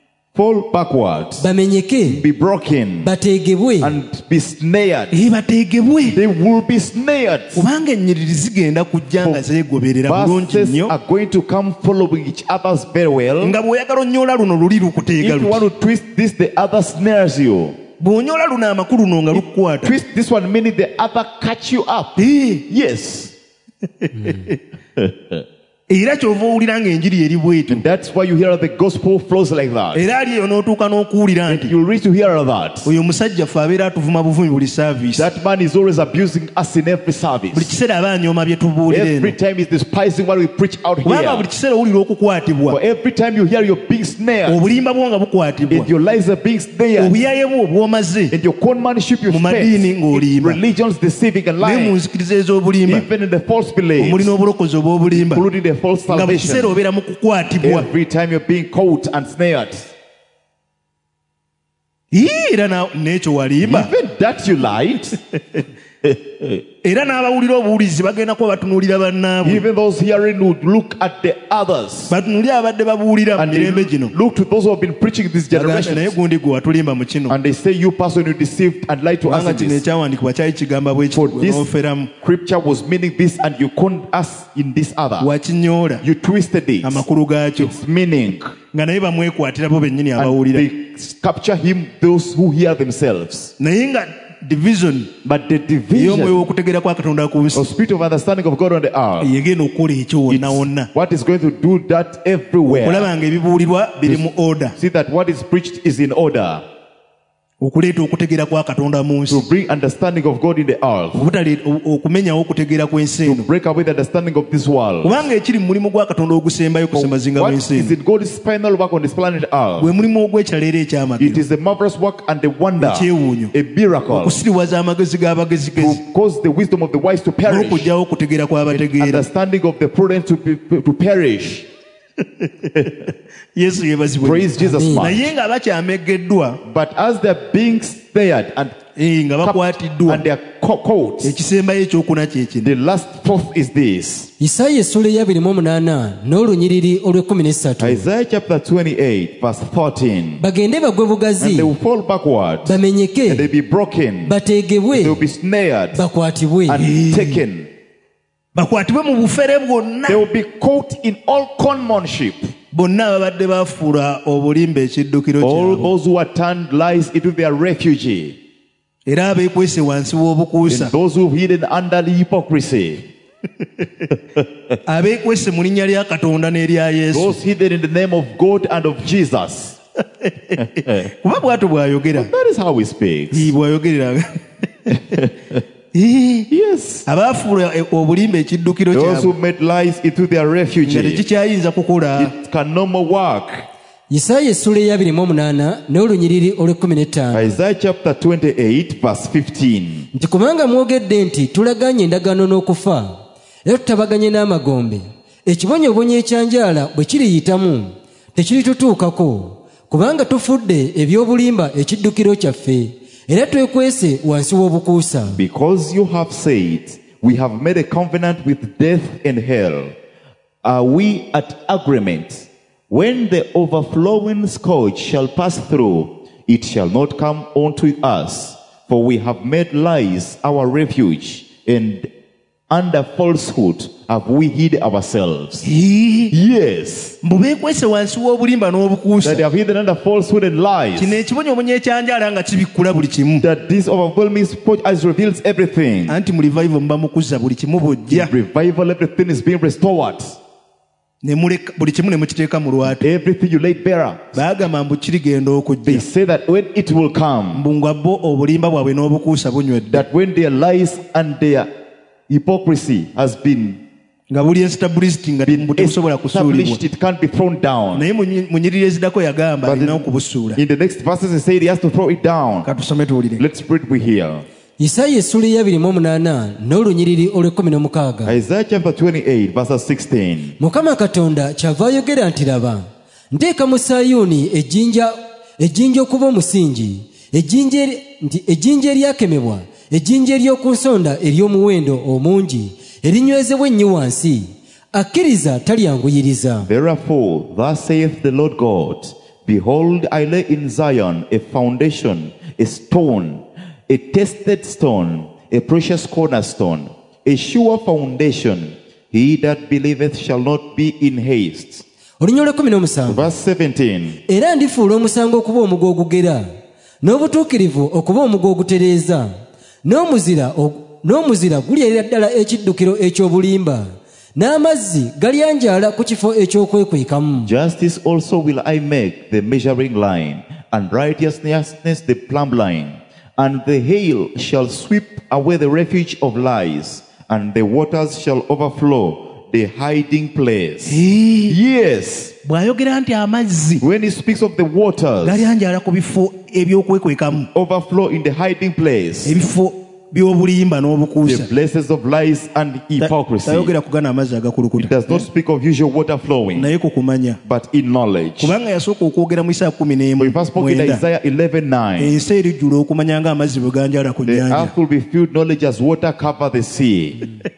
fall backwards, bamenyeke, be broken, bateegebwe, and be snared. Ee bateegebwe. They will be snared. Kubanga ennyiriri zigenda kujja nga zeegoberera bulungi Verses nnyo. are going to come following each other's very well. Nga bw'oyagala onnyola luno luli lukuteega If you luti. want to twist this, the other snares you. Bw'onyola luno amakulu luno nga lukukwata. Twist this one, meaning the other catch you up. Ee, Yes. era kyova owulira ng'enjiri eri bwetyo And that's why you hear the gospel flows like that. era ali eyo n'otuuka n'okuwulira nti You'll reach to hear that. oyo musajja ffe abeera atuvuma buvumi buli saaviisi That man is always abusing us in every buli service. kiseera aba anyooma bye tubuulira eno Every time he's despising what we preach out kubanga buli here. kiseera owulira okukwatibwa For every time you hear you're being snared, obulimba bwo nga bukwatibwa and your lives are being snared, obuyaye bwo bw'omaze and your conmanship you mu spent madiini in ng'olimba religions deceiving and naye mu lying, nzikiriza ez'obulimba even in the false beliefs, omulina obulokozi obw'obulimba including the false nga buli kiseera salvation. obeera mu kukwatibwa Every time you're being caught and snared, Ii, era na- n'ekyo walimba even that you lied, era n'abawulira obuwulizi bagenda kuba batunuulira bannaabwe even those hearing would look at the others batunuulire abadde babuwulira mu and they mirembe gino look to those who have been preaching this Bagamba, naye generation, gundi gwe watulimba mu kino and they say, you person, you deceived and lied to us kubanga in kino this. ekyawandiikibwa kyali kigamba bwe For kiti this n'oferamu scripture was meaning this, and you conned us in this other. wakinyoola You twisted it, amakulu gaakyo its meaning, nga naye bamwekwatira bo bennyini and abawulira they capture him, those who hear themselves. naye nga division But the ey'omwoyo division w'okutegeera kwa katonda ku nsi of spirit of understanding of God on the earth, yegenda okukola ekyo wonna wonna it's what is going to do that everywhere. okulaba nga ebibuulirwa biri mu order See that what is preached is in order okuleeta okutegeera kwa katonda mu nsi to bring understanding of God in the earth, obutale o- okumenyawo okutegeera kw'ensi to eno break away the understanding of this world. kubanga ekiri mu mulimu gwa katonda ogusembayo kusemazinga What bw'ensi is eno in God's final work on this planet earth? gwe mulimu ogw'ekyaleero It ekyamagero is a marvelous work and a wonder, Ekyewuunyo. a miracle, okusiriwaza amagezi g'abagezigezi to cause the wisdom of the wise to perish, n'okugyawo okutegeera kw'abategeera understanding of the prudent to, be- to perish. yesu yeebazibwe Praise Jesus much. naye nga bakyamegeddwa But as they're being snared and, eh, nga bakwatiddwa and they're ca- caught, ekisembayo ekyokuna kyekino the last fourth is this. isaaya essula eya abiri mu munaana n'olunyiriri olw'ekkumi n'essatu Isaiah chapter twenty-eight, verse thirteen. bagende bagwe And bugazi they will fall backward, and they bamenyeke be broken, bateegebwe they will be snared bakwatibwe and taken. bakwatibwe mu bufere bwonna They will be caught in all conmanship. bonna ababadde bafuula obulimba ekiddukiro All kyabwe those who are turned lies into their refuge, era abeekwese wansi w'obukuusa and those who have hidden under the hypocrisy, abeekwese mu linnya lya katonda n'erya yesu those hidden in the name of God and of Jesus. kuba bw'atyo bw'ayogera That is how he speaks. Ii, bw'ayogerera Ii, Yes. abaafuula e- obulimba ekiddukiro Those who kyabwe made lies into their nga refuge, tekikyayinza kukola it can no more work. isaaya essula eya abiri mu munaana n'olunyiriri olw'ekkumi n'ettaano Isaiah chapter twenty-eight, verse fifteen. nti kubanga mwogedde nti tulaganye endagaano n'okufa era tutabaganye n'amagombe ekibonyoobonyo ekyanjala bwe kiriyitamu tekiritutuukako kubanga tufudde eby'obulimba ekiddukiro kyaffe era twekwese wansi w'obukuusa Because you have said, we have made a covenant with death and hell, are we at agreement? When the overflowing scourge shall pass through, it shall not come unto us, for we have made lies our refuge, and under falsehood have we hid ourselves. Ii, Yes, mbu beekwese wansi w'obulimba n'obukuusa that they have hidden under falsehood and lies. kino ekibonyoobonyo ekyanjala nga kibikkula buli kimu That this overwhelming scourge as reveals everything. anti mu revival muba mukuza buli kimu bw'ojja Revival, everything is being restored. ne muleka- buli kimu ne mukiteeka mu lwatu Everything you laid bare. baagamba mbu kirigenda They okujja say that when it will come, mbu nga bo obulimba bwabwe n'obukuusa bunywedde that when their lies and their hypocrisy has been, nga buli established nga been mbu tebusobola kusuulibwa established, it can't be thrown down. naye mu nyi- mu nyiriri eziddako yagamba But alina in, okubusuula in the next verses, he said he has to throw it down. katusome tuwulire Let's read we here. isaaya essula eya abiri mu munaana n'olunyiriri olw'ekkumi n'omukaaga Isaiah chapter twenty-eight, verses sixteen. mukama katonda kyava ayogera nti laba nteeka mu sayuuni ejjinja ejjinja okuba omusingi ejjinja eri- nti ejjinja eryakemebwa ejjinja ery'oku nsonda ery'omuwendo omungi erinywezebwa ennyo wansi akkiriza talyanguyiriza Therefore, thus saith the Lord God, behold, I lay in Zion a foundation, a stone, a tested stone, a precious cornerstone, a sure foundation. He that believeth shall not be in haste. olunya olw'ekkumi n'omusanvu Verse seventeen. era ndifuula omusango okuba omugo ogugera n'obutuukirivu okuba omugo ogutereeza n'omuzira og- n'omuzira gulyerera ddala ekiddukiro eky'obulimba n'amazzi galyanjaala ku kifo eky'okwekwekamu. Justice also will I make the measuring line, and righteousness the plumb line. And the hail shall sweep away the refuge of lies, and the waters shall overflow the hiding place. Yes. bw'ayogera nti amazzi When he speaks of the waters, galyanjala ku bifo eby'okwekwekamu, overflow in the hiding place, ebifo by'obulimba the n'obukuusa. places of lies and hypocrisy. Tayogera kugana amazzi It agakulukuta, does not speak of usual water flowing, naye ku kumanya. but in knowledge. Kubanga yasooka okwogera mu Isaaya kumi n'emu We first spoke in mwenda, Isaiah eleven nine. ensi erijjula okumanya ng'amazzi bwe ganjala ku The nnyanja. earth will be filled knowledge as water cover the sea.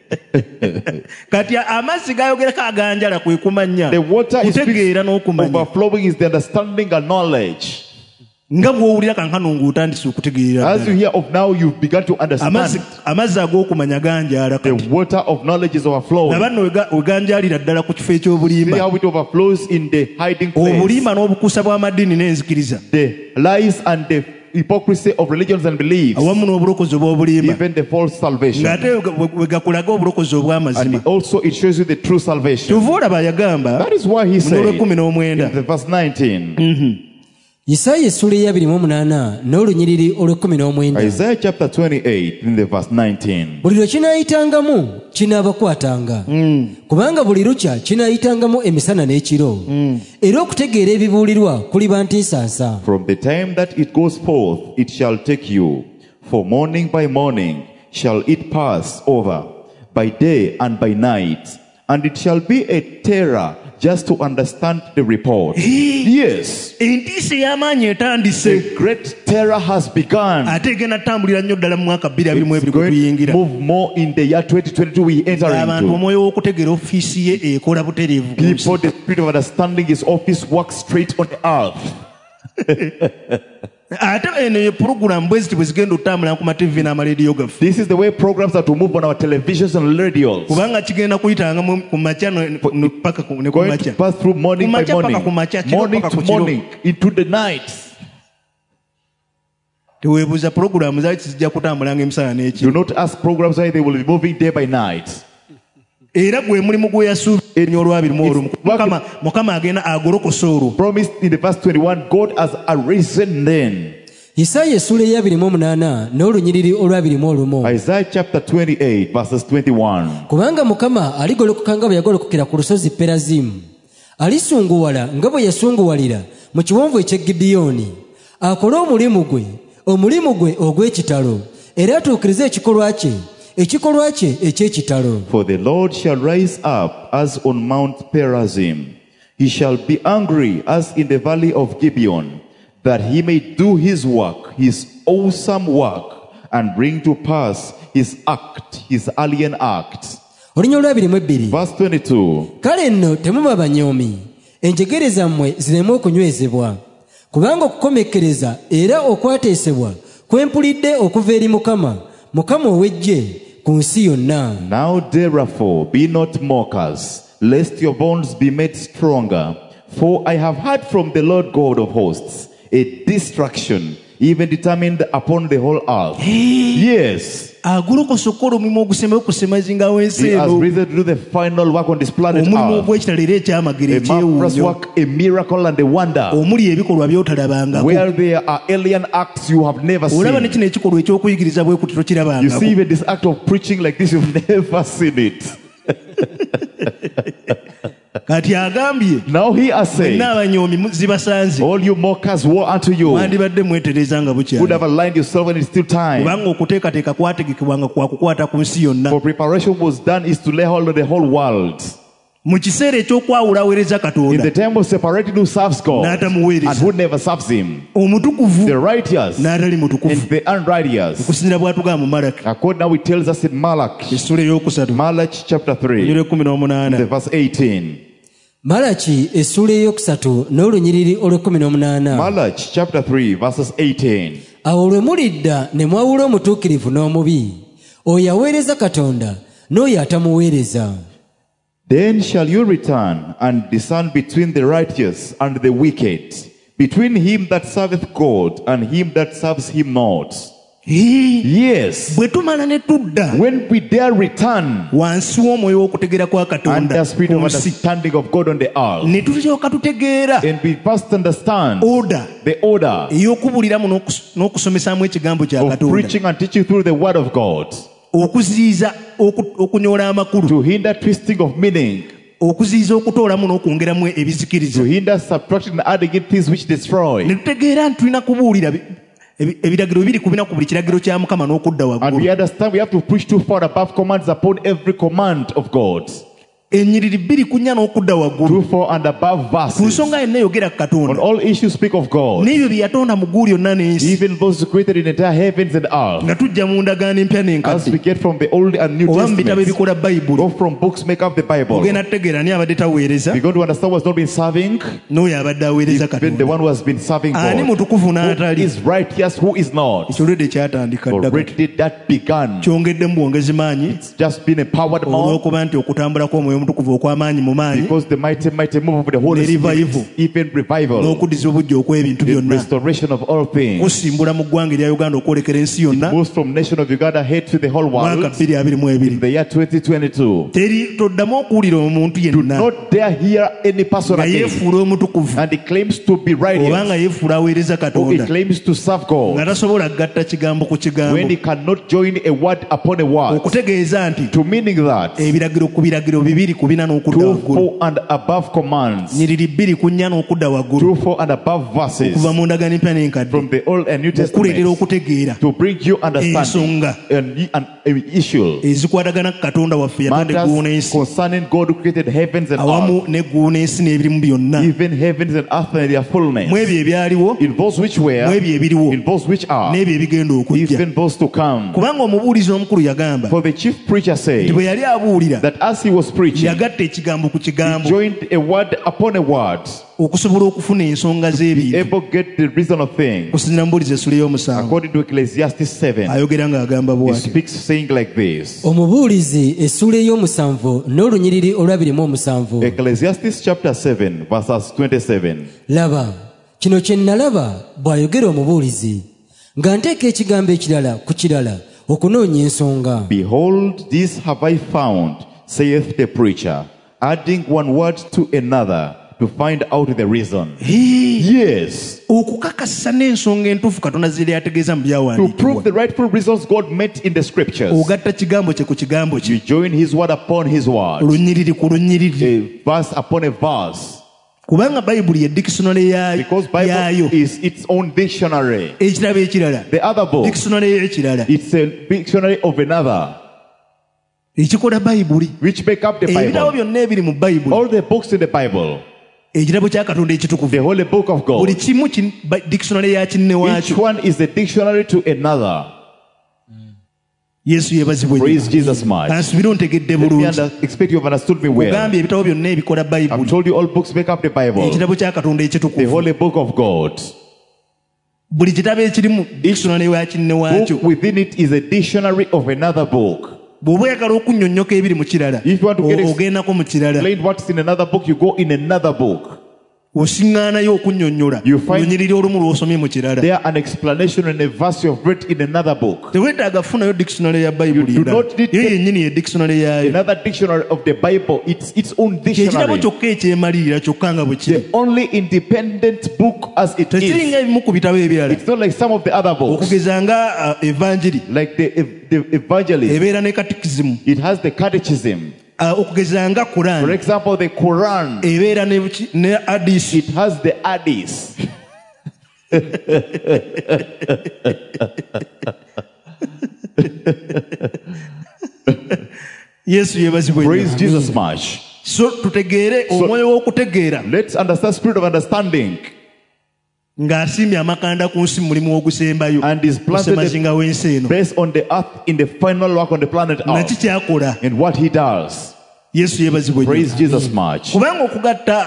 Kati amazzi gayogerako aganjala kwe kumanya, The water is kutegeera n'okumanya. overflowing is the understanding and knowledge. Nga bw'owulira kankano ng'otandise okutegeera As you ddala. hear of now, you've begun to amazzi understand. amazzi ag'okumanya ganjala The kati. water of knowledge is overflowing. Laba nno we ga- we ganjalira ddala ku kifo See eky'obulimba. how it overflows in the hiding place. Obulimba n'obukuusa bw'amaddiini n'enzikiriza, The lies and the hypocrisy of religions and beliefs, awamu n'obulokozi obw'obulimba, even the false salvation. ng'ate we- we gakulaga obulokozi obw'amazima. And also it shows you the true salvation. Kyova olaba yagamba That is why he mu said n'olw'ekkumi in n'omwenda, the verse nineteen, Isaaya essula ey'abiri mu munaana n'olunyiriri olw'ekkumi n'omwenda. Isaiah chapter twenty-eight in the verse nineteen. Buli lwe kinaayitangamu kinaabakwatanga, kubanga buli lukya kinaayitangamu emisana n'ekiro, era okutegeera ebibuulirwa kuliba ntiisaasa. From the time that it goes forth, it shall take you. For morning by morning shall it pass over, by day and by night. And it shall be a terror just to understand the report. Yes, entiisa ey'amaanyi etandise, a great terror has begun. ate egenda ttambulira nnyo ddala mu mwaka bbiri abiri mu It's ebiri kwe going to tuyingira. move more in the year twenty twenty-two we enter Abantu into. omwoyo w'okutegeera ofiisi ye ekola butereevu ku nsi. People, the spirit of understanding, his office works straight on the earth. Ate eno ye puroguramu bwe ziti bwe zigenda otambula ku mativi n'amalediyo gaffe, This is the way programs are to move on our televisions and radios. kubanga kigenda kuyitanga mu- ku makya no- no- paka ku- ne ku Going to makya. pass through morning by Kumakya paka morning, kumakya, kiro morning paka to ku kiro. morning, into the night. Teweebuuza puroguramu zaaki zijja kutambulanga emisana Do n'ekiro. not ask programs why they will be moving day by night. Era gwe mulimu gwe yasuubira ennyo olwabiri mu olumu. It's Mukama Mukama agenda agolokosa olwo. Promised in the verse twenty-one, God has arisen then. Isaaya essula ey'abiri mu munaana n'olunyiriri olw'abiri mu olumu. Isaiah chapter twenty-eight, verses twenty-one. Kubanga Mukama aligolokoka nga bwe yagolokokera ku lusozi Perazimu, alisunguwala nga bwe yasunguwalira mu kiwonvu eky'e Gibyoni, akole omulimu gwe, omulimu gwe ogw'ekitalo, era atuukirize ekikolwa kye, ekikolwa kye eky'ekitalo. For the Lord shall rise up as on Mount Perazim. He shall be angry as in the valley of Gibeon, that he may do his work, his awesome work, and bring to pass his act, his alien act. Olunya olw'abiri mu ebbiri. Verse twenty-two. Kale nno temuba banyoomi, enjegere zammwe zireme okunywezebwa, kubanga okukomekkereza era okwateesebwa kwe mpulidde okuva eri Mukama, Mukama ow'eggye ku nsi yonna. Now therefore be not mockers, lest your bonds be made stronger. For I have heard from the Lord God of hosts a destruction, even determined upon the whole earth. Yes, Agolokosa okukola omulimu ogusembayo okusemazingawo ensi he has eno. risen to do the final work on this planet Omulimu earth. ogw'ekitalo era ekyamagero A marvelous ekyewuunyo. work, a miracle and a wonder. Omuli ebikolwa by'otalabangako. Where there are alien acts you have never Olaba ne seen. kino ekikolwa eky'okuyigiriza bwe kuti You tokirabangako. see even this act of preaching like this, you've never seen it. Kati agambye Now he has said, mwenna abanyoomi mu- zibasanze, all you mockers, woe unto you. mwandibadde mwetereza nga Would bukyali. have aligned yourself when it's still time. Kubanga okuteekateeka kwategekebwanga kwa kukwata ku nsi yonna. For preparation was done is to lay hold on the whole world. Mu kiseera eky'okwawula aweereza In Katonda the time of separating who serves God and n'atamuweereza, who never serves him, omutukuvu the righteous n'atali and mutukuvu, the unrighteous. okusinziira bw'atugamba mu Malaki According now it tells us in Malachi, essula ey'okusatu Malachi chapter three, enjira ekkumi n'omunaana. the verse eighteen. Malaki essula eyokusatu n'olunyiriri olw'ekkumi n'omunaana. Malachi chapter three, verses eighteen. Awo lwe mulidda ne mwawula omutuukirivu n'omubi, oyo aweereza Katonda n'oyo atamuweereza. Then shall you return and discern between the righteous and the wicked, between him that serveth God and him that serves him not. Yes. bwe tumala ne tudda When we dare return wansi w'omwoyo w'okutegeera kwa and katonda the spirit ku of nsi, understanding of God on the earth, ne tulyoka tutegeera and we first understand oda the order ey'okubuliramu n'okus- n'okusomesaamu ekigambo kya of katonda, preaching and teaching through the word of God, okuziyiza oku- okunyoola amakulu, to hinder twisting of meaning, okuziyiza okutoolamu n'okwongeramu ebizikiriza. to hinder subtracting and adding in things which destroy. Ne tutegeera nti tulina kubuulira bi- ebi- ebiragiro bibiri ku bina ku buli kiragiro kya Mukama n'okudda And we waggulu. understand we have to preach too far above commands upon every command of God. Ennyiriri bbiri ku nnya n'okudda waggulu. Too far and above Ku verses. nsonga yonna eyogera ku On Katonda. all issues speak of God. N'ebyo bye yatonda mu ggulu lyonna n'ensi. Even those who created in the entire heavens and earth. Nga tujja mu ndagaano empya As n'enkadde. we get from the Old and New Oba mu bitabo Testaments. ebikola Bayibuli. Go from books make up the Bible. Ogenda tutegeera ani abadde taweereza, We're going to understand what's not been serving. n'oyo abadde aweereza Even the Katonda. one who has been serving Ani God. mutukuvu Who n'atali. is righteous, who is not. Ekyolwedde kyatandika ddagala. Already that began. Kyongeddemu bwongezi maanyi It's just been empowered more. olw'okuba nti okutambula kw'omwoyo omutukuvu okw'amaanyi mu maanyi Because the mighty, mighty move of the Holy The revival. Spirit, even revival, n'okuddiza obujja okw'ebintu the byonna restoration of all things, kusimbula mu ggwanga erya Uganda okwolekera ensi yonna moves from nation of Uganda head to the whole mwaka world bbiri abiri mu ebiri. in the year twenty twenty-two. Teri toddamu okuwulira omuntu yenna Not dare hear any person nga again, yeefuula omutukuvu and he claims to be oba righteous, nga yeefuula aweereza or he Katonda claims to serve nga God, tasobola kugatta kigambo ku when he kigambo, cannot join a word upon a word, okutegeeza nti to meaning that ebiragiro ku biragiro bibiri ku bina n'okudda two, waggulu, four, and above commands, nyiriri bbiri ku nnya n'okudda waggulu, two, four, and above verses okuva mu ndagaano empya n'enkadde, from the Old and New okuleetera Testament, okutegeera to bring you understanding ensonga and, and, and issue ezikwatagana ku Katonda waffe yatonda eggulu matters n'ensi concerning God who created heavens and earth, awamu n'eggulu n'ensi n'ebirimu byonna, even heavens and earth and their mu fullness, ebyo ebyaliwo, in those which mu were, ebyo ebiriwo, in those which are, n'ebyo ebigenda okujja. even those to come. Kubanga omubuulizi omukulu yagamba For the chief preacher nti said bwe yali abuulira that as he was preaching, yagatta ekigambo ku he kigambo joined a word upon a word, okusobola okufuna ensonga z'ebintu. able to get the reason of things. Kusinziira mu buulizi essula ey'omusanvu According to Ecclesiastes seven, ayogera ng'agamba he bw'ati: speaks saying like this. omubuulizi essula ey'omusanvu n'olunyiriri olwabiri mu omusanvu. Ecclesiastes chapter seven, verses twenty-seven. laba kino kye nalaba bw'ayogera omubuulizi nga nteeka ekigambo ekirala ku kirala okunoonya ensonga. Behold, this have I found, saith the preacher, adding one word to another to find out the reason. Hee, Yes, okukakasa n'ensonga entuufu Katonda ziri yategeeza mu to byawandiikibwa, prove the rightful reasons God meant in the scriptures. ogatta kigambo kye ku kigambo You kye, join his word upon his word, lunyiriri ku lunyiriri, a verse upon a verse, kubanga Bayibuli ye dictionary yayo because Bible yayo, is its own dictionary. ekirabo ekirala The other book, dictionary y'ekirala, it's a dictionary of another, ekikola Bayibuli. which make up the Ebitabo Bible. byonna ebiri mu Bayibuli, All the books in the Bible, ekirabo kya Katonda the ekitukuvu, holy book of God, buli kimu kin- ba- dictionary ya kinne each waakyo. one is a dictionary to another. Yesu yeebazibwe Praise nnyo. Jesus much. Kansubire ontegedde Let me bulungi. under, expect you have understood me well. Ogambye ebitabo byonna ebikola I've Bayibuli, told you all books make up the Bible, ekitabo kya Katonda the ekitukuvu, holy book of God. buli kitabo ekirimu dictionary ya kinne waakyo. Book within it is a dictionary of another book. Bw'oba oyagala okunnyonnyoka ebiri mu kirala, If you want to get o- ex- ogendako mu kirala, Explain what's in another book, you go in another book. osiŋŋaanayo okunnyonnyola You find- lunyiriri olumu lw'osomye mu kirala. There an explanation and a verse you have read in another book. Teweetaaga kufunayo dictionary ya Bayibuli You do endala. not need yo to- yennyini ye dictionary yaayo. Another dictionary of the Bible, it's its own Kyekirabo dictionary. kyokka ekyemalirira kyokka nga bwe kiri. The only independent book as it Tekiringa is. ebimu ku bitabo ebirala. It's not like some of the other books. Okugeza nga uh, evanjiri Like the, ev- the evangelist, ebeera ne katikizimu, it has the catechism. uh, okugeza nga For Quran example, the Quran, ebeera ne buki- ne hadisi. it has the hadith. Yesu yeebazibwe nnyo. Praise Jesus much. So tutegeere omwoyo w'okutegeera Let's understand spirit of understanding, ng'asiimye amakanda ku nsi mu mulimu ogusembayo and is planted osemazinga w'ensi eno. based on the earth in the final work on the planet Naki Earth kyakola. and what he does. Yesu yeebazibwe nnyo. Praise Jesus much. Kubanga okugatta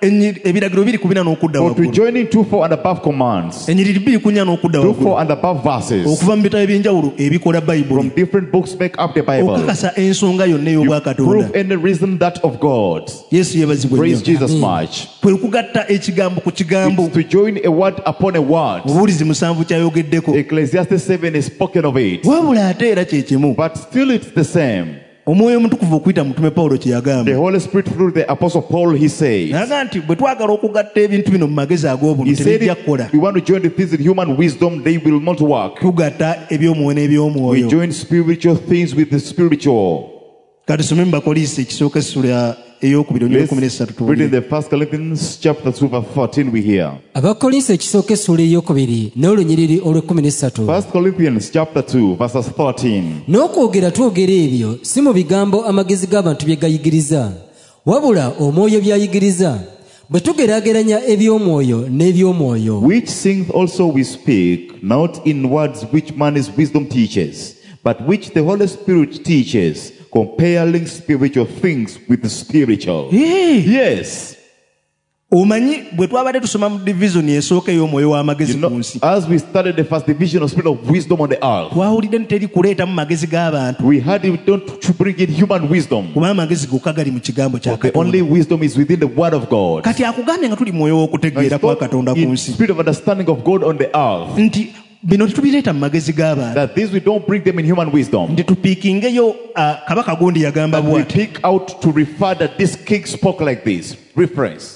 ennyiri- ebiragiro biri ku bina n'okudda For to waggulu, join in two, four, and above commands, ennyiriri bbiri ku nnya n'okudda two, waggulu, four, and above verses okuva mu bitabo eby'enjawulo ebikola from bayibuli, different books make up the Bible. okukakasa ensonga yonna ey'obwakatonda. Prove any reason that of God. Yesu yeebazibwe Praise nnyo. Jesus much. kwe kugatta ekigambo ku kigambo. It's to join a word upon a word. Obuwulizi musanvu kyayogeddeko, Ecclesiastes seven is spoken of it. wabula ate era kye kimu. But still it's the same. Omwoyo omutukuvu okuyita mutume Pawulo kye The yagamba, Holy Spirit through the Apostle Paul, he says, naga nti bwe twagala okugatta ebintu bino mu magezi ag'obuno he said, tebijja kukola. if we want to join the things in human wisdom, they will not work. Tugatta eby'omwoyo We n'eby'omwoyo. join spiritual things with the spiritual. katusome mu Bakolinso ekisooka essula ey'okubiri Let's olw'ekumi n'essatu read in tuwulire. the First Corinthians chapter two, verse fourteen, we hear. abakolinso ekisooka essula eyokubiri n'olunyiriri olw'ekkumi n'essatu. First Corinthians chapter two, verses thirteen. n'okwogera twogera ebyo si mu bigambo amagezi g'abantu bye gayigiriza, wabula omwoyo byayigiriza, bwe tugeraageranya eby'omwoyo n'eby'omwoyo. Which things also we speak, not in words which man's wisdom teaches, but which the Holy Spirit teaches, comparing spiritual things with the spiritual. Eh, Yes. omanyi bwe twabadde tusoma mu divisioni esooka ey'omwoyo w'amagezi You ku know, nsi, as we studied the first division of spirit of wisdom on the earth, twawulidde nti teri kuleeta mu magezi g'abantu, we had it don't to bring in human wisdom. kuba amagezi gokka gali mu kigambo kya The only Katonda. wisdom is within the word of God. Kati akugambye nga tuli mu mwoyo Now, w'okutegeera it's kwa not Katonda ku in nsi, spirit of understanding of God on the earth, nti bino tetubireeta mu magezi g'abantu, that these we don't bring them in human wisdom. nti tupiikingeyo ah, kabaka gundi yagamba And we bw'ati. pick out to refer that this king spoke like this. Reference.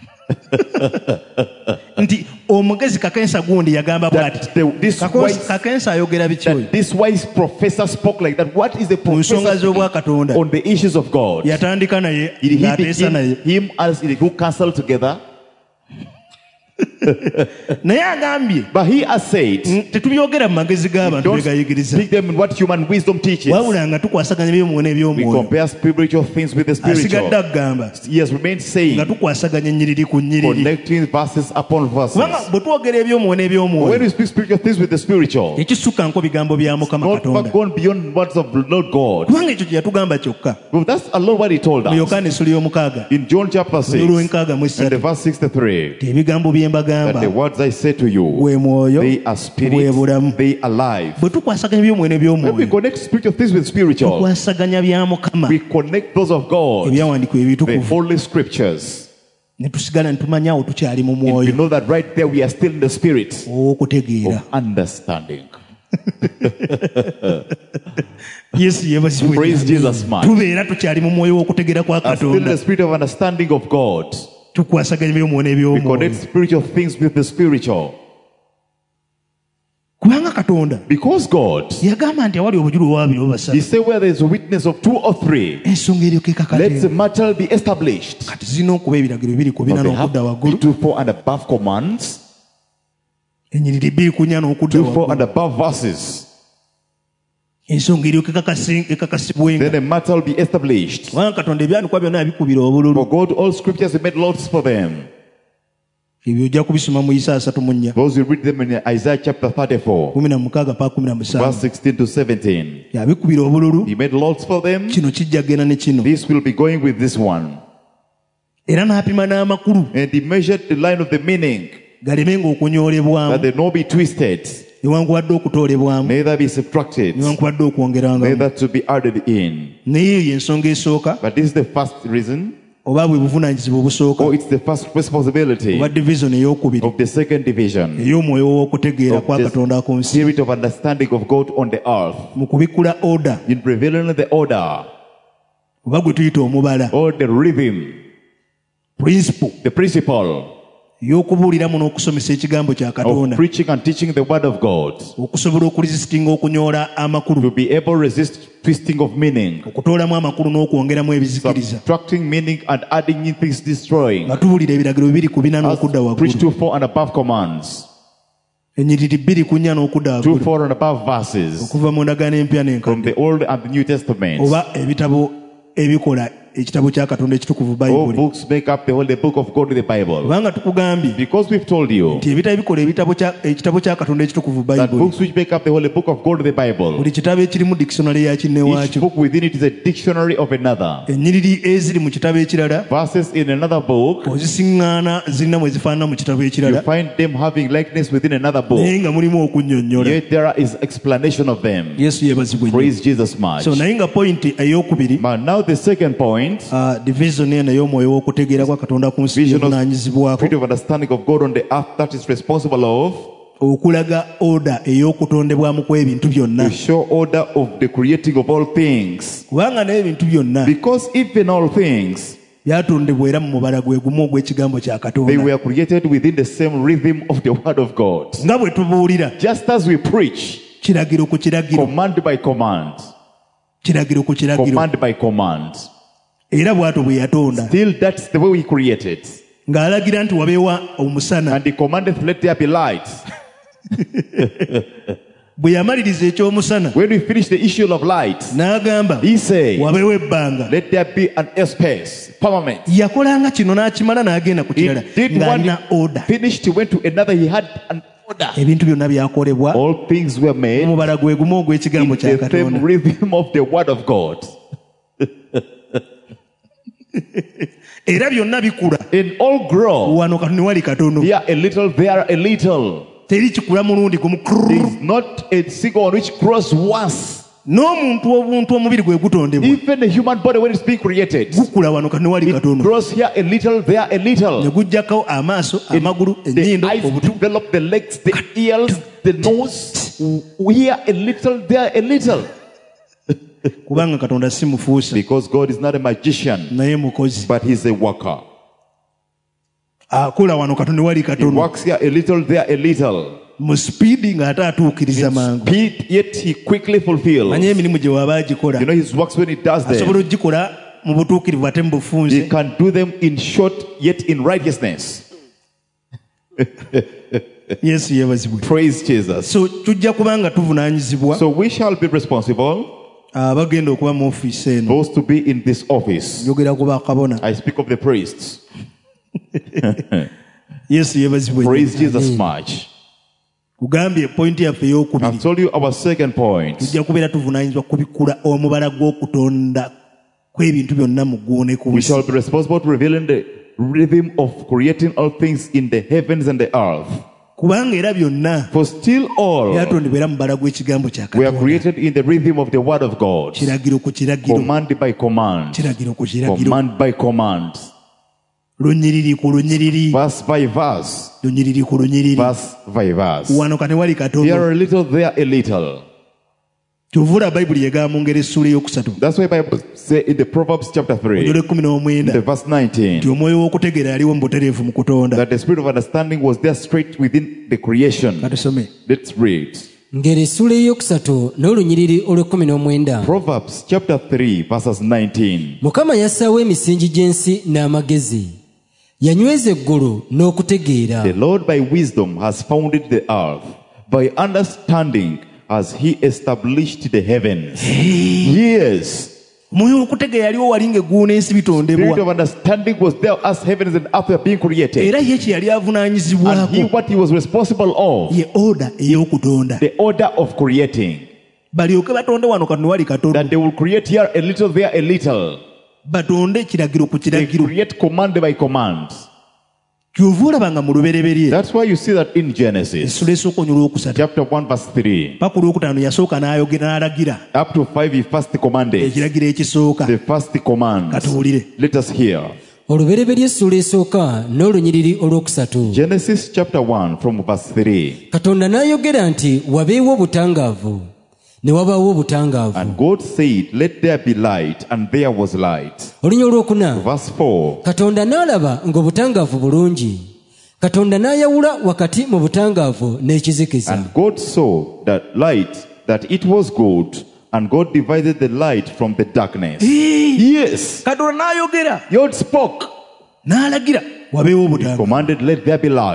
nti omugezi kakensa gundi yagamba bw'ati. That the, this Kakonsa- wise, kakensa ayogera biki oyo? that this wise professor spoke like that. What is the Ku nsonga professor z'obwa speaking Katonda. on the issues of God? Yatandika naye Did he ng'ateesa naye, begin him as who counsel together? naye agambye But he has said, mm, tetubyogera mu magezi g'abantu don't begayigiriza, speak them in what human wisdom teaches. wabula nga tukwasaganya eby'omwoyo We n'eby'omwoyo. compare spiritual things with the Asigadde spiritual. agamba He has remained nga saying, tukwasaganya ennyiriri ku nnyiriri, connecting verses upon verses. kubanga bwe twogera eby'omwoyo When n'eby'omwoyo we speak spiritual things with the spiritual, tekisukka nko bigambo bya Mukama not Katonda, gone beyond words of Lord God. kubanga ekyo kye yatugamba kyokka. Well, that's alone what he told Mu us. Yokaana essula y'omukaaga In John chapter six, olw'enkaaga mu and the essatu, verse sixty-three, ti ebigambo bye that mbagamba the words I say to you, bwe mwoyo they are bwe spirit, bulamu. they are life. Bwe tukwasaganya eby'omwoyo When we n'eby'omwoyo, connect spiritual things with spiritual, tukwasaganya bya Mukama, we connect those of God, ebyawandiikibwa the ebitukuvu, holy scriptures. ne tusigala ne tumanya awo tukyali mu And we mwoyo know that right there we are still in the spirit ow'okutegeera. of understanding. Yesu yeebazibwe Praise nnyo. Jesus much. tubeera tukyali mu mwoyo w'okutegeera kwa Are still in Katonda, the spirit of understanding of God. tukwasaganya eby'omwoyo We n'eby'omwoyo, connect spiritual things with the spiritual. kubanga Katonda Because God, yagamba nti awali obujulu obwabiri oba He basatu, said where there is a witness of two or three, ensonga eryo ke let the kakate. matter be established. Kati zirina okuba ebiragiro biri ku bina Now they have n'okudda waggulu, two, four, and above commands, ennyiriri bbiri ku nnya n'okudda two, four, and waggulu, above verses. ensonga eryo ke kakasi- ke kakasibwenga. Then the matter will be established. kubanga Katonda ebyandikwa byonna yabikubira obululu. For God, all scriptures He made lots for them. Ebyo ojja kubisoma mu Isaaya asatu mu nnya Those who read them in Isaiah chapter thirty-four, kumi na mukaaga pa kumi na verse musanvu sixteen to seventeen. yabikubira obululu. He made lots for them. Kino kijja genda ne kino, This will be going with this one. era n'apima n'amakulu And He measured the line of the meaning, galemenga okunyoolebwamu, that they not be twisted, newankubadde okutoolebwamu, neither be subtracted, newankubadde okwongerangamu. neither to be added in. Naye eyo y'ensonga esooka, But this is the first reason, oba bwe buvunaanyizibwa obusooka or it's the first responsibility oba division ey'okubiri of the second division, ey'omwoyo w'okutegeera of kwa Katonda ku the nsi, spirit of understanding of God on the earth, mu kubikula order in revealing the order, oba gwe tuyita omubala, or the rhythm, principle the principle ey'okubuuliramu n'okusomesa ekigambo kya of Katonda, preaching and teaching the word of God, okusobola okulisisitinga okunyoola amakulu, to be able to resist twisting of meaning, okutoolamu amakulu n'okwongeramu ebizikiriza, subtracting meaning and adding in things destroying, nga tubuulira ebiragiro bibiri ku bina as n'okudda preach waggulu, two, four, and above commands, ennyiriri bbiri ku nnya n'okudda two, waggulu, four, and above verses okuva mu ndagaano empya from n'enkadde, the Old and the New Testament, oba ebitabo ebikola ekitabo kya katonda ekitukuvu All bayibuli books make up the whole the book of God, the Bible. kubanga tukugambye Because we've told you nti ebitabo bikola ebitabo kya- ekitabo kya katonda ekitukuvu that bayibuli books which make up the whole the book of God, the Bible, buli kitabo ekirimu dictionary ya each kinnewaakyo book within it is a dictionary of another. ennyiriri eziri mu kitabo ekirala Verses in another book, ozisiŋŋaana zirina mwe zifaanana mu kitabo you ekirala find them having likeness within another book. naye nga mulimu okunnyonnyola Yet there is explanation of them. yesu yeebazibwe nnyo. Praise Jesus much. so naye nga pointi ey'okubiri But now the second point, uh, division eno ey'omwoyo w'okutegeera kwa katonda ku nsi vision of yevunaanyizibwako spirit of understanding of God on the earth that is responsible of okulaga oda ey'okutondebwamu kw'ebintu byonna to show order of the creating of all things. kubanga naye ebintu byonna Because even all things, byatondebwa era mu mubala gwe gumu ogw'ekigambo kya they katonda were created within the same rhythm of the word of God. nga bwe tubuulira Just as we preach, kiragiro ku kiragiro command by command, kiragiro ku kiragiro command by command. era bw'atyo bwe yatonda Still, that's the way we created. ng'alagira nti wabeewa omusana And he commanded, let there be light. bwe yamaliriza eky'omusana When we finish the issue of light, n'agamba he said, wabeewo ebbanga let there be an space, permanent. yakolanga kino n'akimala n'agenda ku He kirala did ng'alina one, oda finished, he went to another, he had an order. ebintu byonna byakolebwa All things were made mu mubala gwe gumu ogw'ekigambo in kya the katonda same rhythm of the word of God. era byonna bikula In all grow, wano katoni wali katono here a little, there a little. teri kikula mulundi gumu There is not a single one which grows once. n'omuntu obuntu omubiri gwe gutondebwa Even the human body, when it's being created, gukula wano katoni wali it katono grows here a little, there a ne little. gujjako amaaso amagulu The ennyindo eyes obutu develop, the legs, the ears, the nose. Here a little, there a little. kubanga katonda si mufuusa Because God is not a magician, naye mukozi but He's a worker. akola wano katoni wali He katono works here a little, there a little. mu sipiidi ng'ate atuukiriza mangu Speed, yet He quickly fulfills. manye emirimu gye waba agikola You know His works when He does asobola them. ogikola mu butuukirivu ate mu bufunze He can do them in short, yet in righteousness. yesu yeebazibwe Praise Jesus. so tujja kuba nga tuvunaanyizibwa So we shall be responsible, abagenda okuba mu ofiisi eno those to be in this office. njogera ku bakabona I speak of the priests. yesu yeebazibwe Praise Jesus much. kugambye pointi yaffe ey'okubiri I've told you our second point. tujja kubeera tuvunaanyizibwa kubikula omubala gw'okutonda kw'ebintu byonna mu ggulu ne ku We nsi shall be responsible to revealing the rhythm of creating all things in the heavens and the earth. kubanga era byonna For still all byatondebwa era mu mubala gw'ekigambo kya we are katonda created in the rhythm of the word of God. kiragiro ku kiragiro Command by command. kiragiro ku kiragiro Command by command. lunyiriri ku lunyiriri Verse by verse. lunyiriri ku lunyiriri Verse by verse. wano kane wali Here katono a little, there a little. kyovula bayibuli yegamba mu ngeri essuula eyokusatu That's why Bible say in the Proverbs chapter three, onyolo ekkumi n'omwenda the verse nineteen, nti omwoyo w'okutegeera yaliwo mu butereevu mu kutonda that the spirit of understanding was there straight within the creation. katusome Let's read. ngeri essuula eyokusatu n'olunyiriri olw'ekkumi n'omwenda Proverbs chapter three, verses nineteen. mukama yassaawo emisingi gy'ensi n'amagezi yanyweza eggulu n'okutegeera The Lord by wisdom has founded the earth. By understanding has he established the heavens. Yes. omwoyo w'okutegeera yaliwo wali ng'eggulu n'ensi Spirit bitondebwa of understanding was there as heavens and earth were being created. era ye kye yali And he, avunaanyizibwako what he was responsible of, ye oda ey'okutonda the order of creating. balyoke batonde wano katono wali katono That they will create here a little, there a little. batonde kiragiro ku They kiragiro create command by command. kyova olaba nga mu lubereberye That's why you see that in Genesis essula esooka onyola okusatu chapter one, verse three. paka olwokutaano yasooka n'ayogera n'alagira Up to five, he first commanded. ekiragiro ekisooka The first command. katuwulire Let us hear. olubereberye essuula esooka n'olunyiriri olwokusatu Genesis chapter one from verse three. katonda n'ayogera nti wabeewo obutangaavu ne wabaawo obutangaavu And God said, let there be light, and there was light. olunya olwokuna Verse four. katonda n'alaba ng'obutangaavu bulungi katonda n'ayawula wakati mu butangaavu n'ekizikiza And God saw that light, that it was good, and God divided the light from the darkness. Yes. katonda n'ayogera God spoke. n'alagira wabeewo obutanga Commanded, let there be light.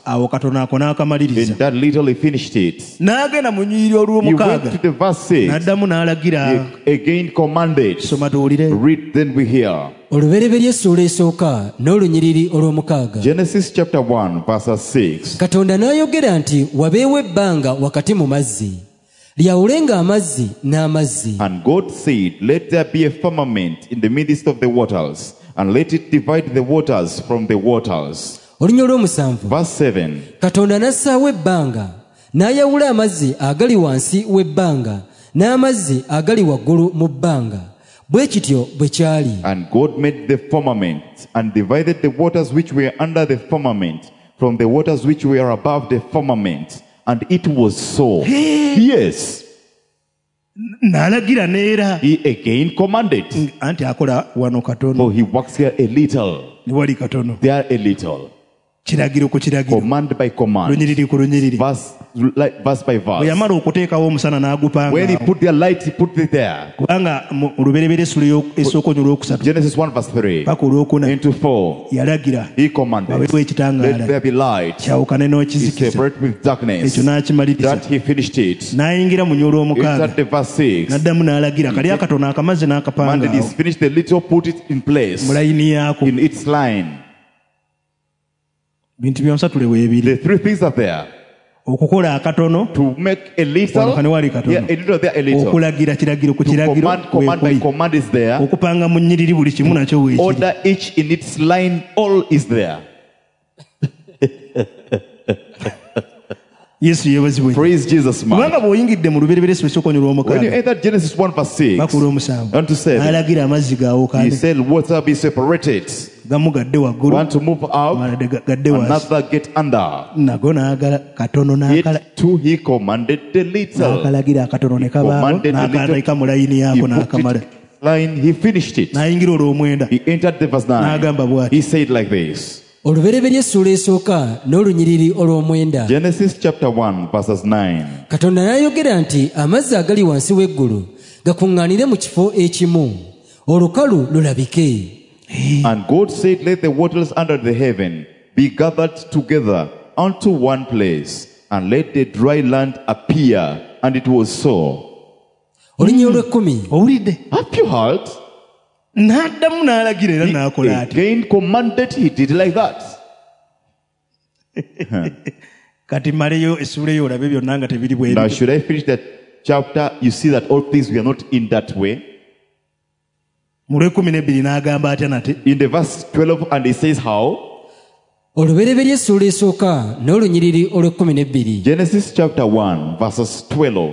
awo katono ako n'akamaliriza In that little he finished it. n'agenda mu nnyiriri He went olw'omukaaga to the verse six. n'addamu n'alagira He again commanded. soma tuwulire Read, then we hear. olubereberye essuula esooka n'olunyiriri olw'omukaaga. Genesis chapter one, verse six. Katonda n'ayogera nti wabeewo ebbanga wakati mu mazzi, lyawulenga amazzi n'amazzi. And God said, let there be a firmament in the midst of the waters, and let it divide the waters from the waters. Olunya olw'omusanvu. Verse seven. Katonda n'assaawo ebbanga, n'ayawula amazzi agali wansi w'ebbanga n'amazzi agali waggulu mu bbanga. Bwe kityo bwe kyali. And God made the firmament, and divided the waters which were under the firmament from the waters which were above the firmament. And it was so. Yes. n'alagira neera He again commanded. anti akola wano katono For he works here a little, ne wali katono there a little. kiragiro ku kiragiro Command by command. lunyiriri ku lunyiriri Verse, like, verse by bwe verse. yamala okuteekawo omusana n'agupanga When he awo. put their light, he put it there. kubanga mu lubereberye essula esooka onyo olwokusatu Genesis one verse three. paka olwokuna Into four. yalagira He commanded. wabeewo Let ekitangaala there be light. kyawukane He n'ekizikiza separate with darkness. ekyo n'akimaliriza That he finished it. n'ayingira mu nnyolo omukaaga Insert the verse six. n'addamu n'alagira kali akatono akamaze n'akapanga Commanded awo is finished the little, put it in place. mu layini yaako In its line. bintu byonsatule weebiri The three things are there. okukola akatono To make a little, Wano kane wali katono. yeah, a little there, a little. okulagira kiragiro ku To kiragiro command, command by weekuli. command is there. okupanga mu nnyiriri buli kimu nakyo weekiri Order each in its line, all is there. yesu yeebazibwe Praise Jesus, man. kubanga bw'oyingidde mu lubereberye esula esooka onyo When you olw'omukaaga enter Genesis one verse six, bakula omusanvu unto seven, n'alagira amazzi he gaawukane said, water be separated. gamu gadde waggulu One to move out, amalala ga- gadde wansi another get under. nago n'agala katono n'akala- Yet too he commanded the little. n'akalagira akatono ne kabaawo Commanded the little. n'akaleka mu layini He yaako put n'akamala it line, he finished it. n'ayingira olw'omwenda He entered the verse nine. n'agamba bw'ati He said like this. olubereberye essuula esooka n'olunyiriri olw'omwenda. Genesis chapter one verses nine. Katonda n'ayogera nti amazzi agali wansi w'eggulu gakuŋŋaanire mu kifo ekimu, olukalu lulabike. And God said, let the waters under the heaven be gathered together unto one place, and let the dry land appear. And it was so. Olunya olw'ekkumi. owulidde Have you heard? n'addamu n'alagira era He n'akola ati again commanded, he did like that. kati maleyo essuula eyo olabe byonna nga tebiri bwe Now, bityo. should I finish that chapter? You see that all things were not in that way. mu lw'ekkumi n'ebbiri n'agamba atya nate In the verse twelve, and he says how? olubereberye essuula esooka n'olunyiriri olw'ekkumi n'ebbiri. Genesis chapter one, verses twelve.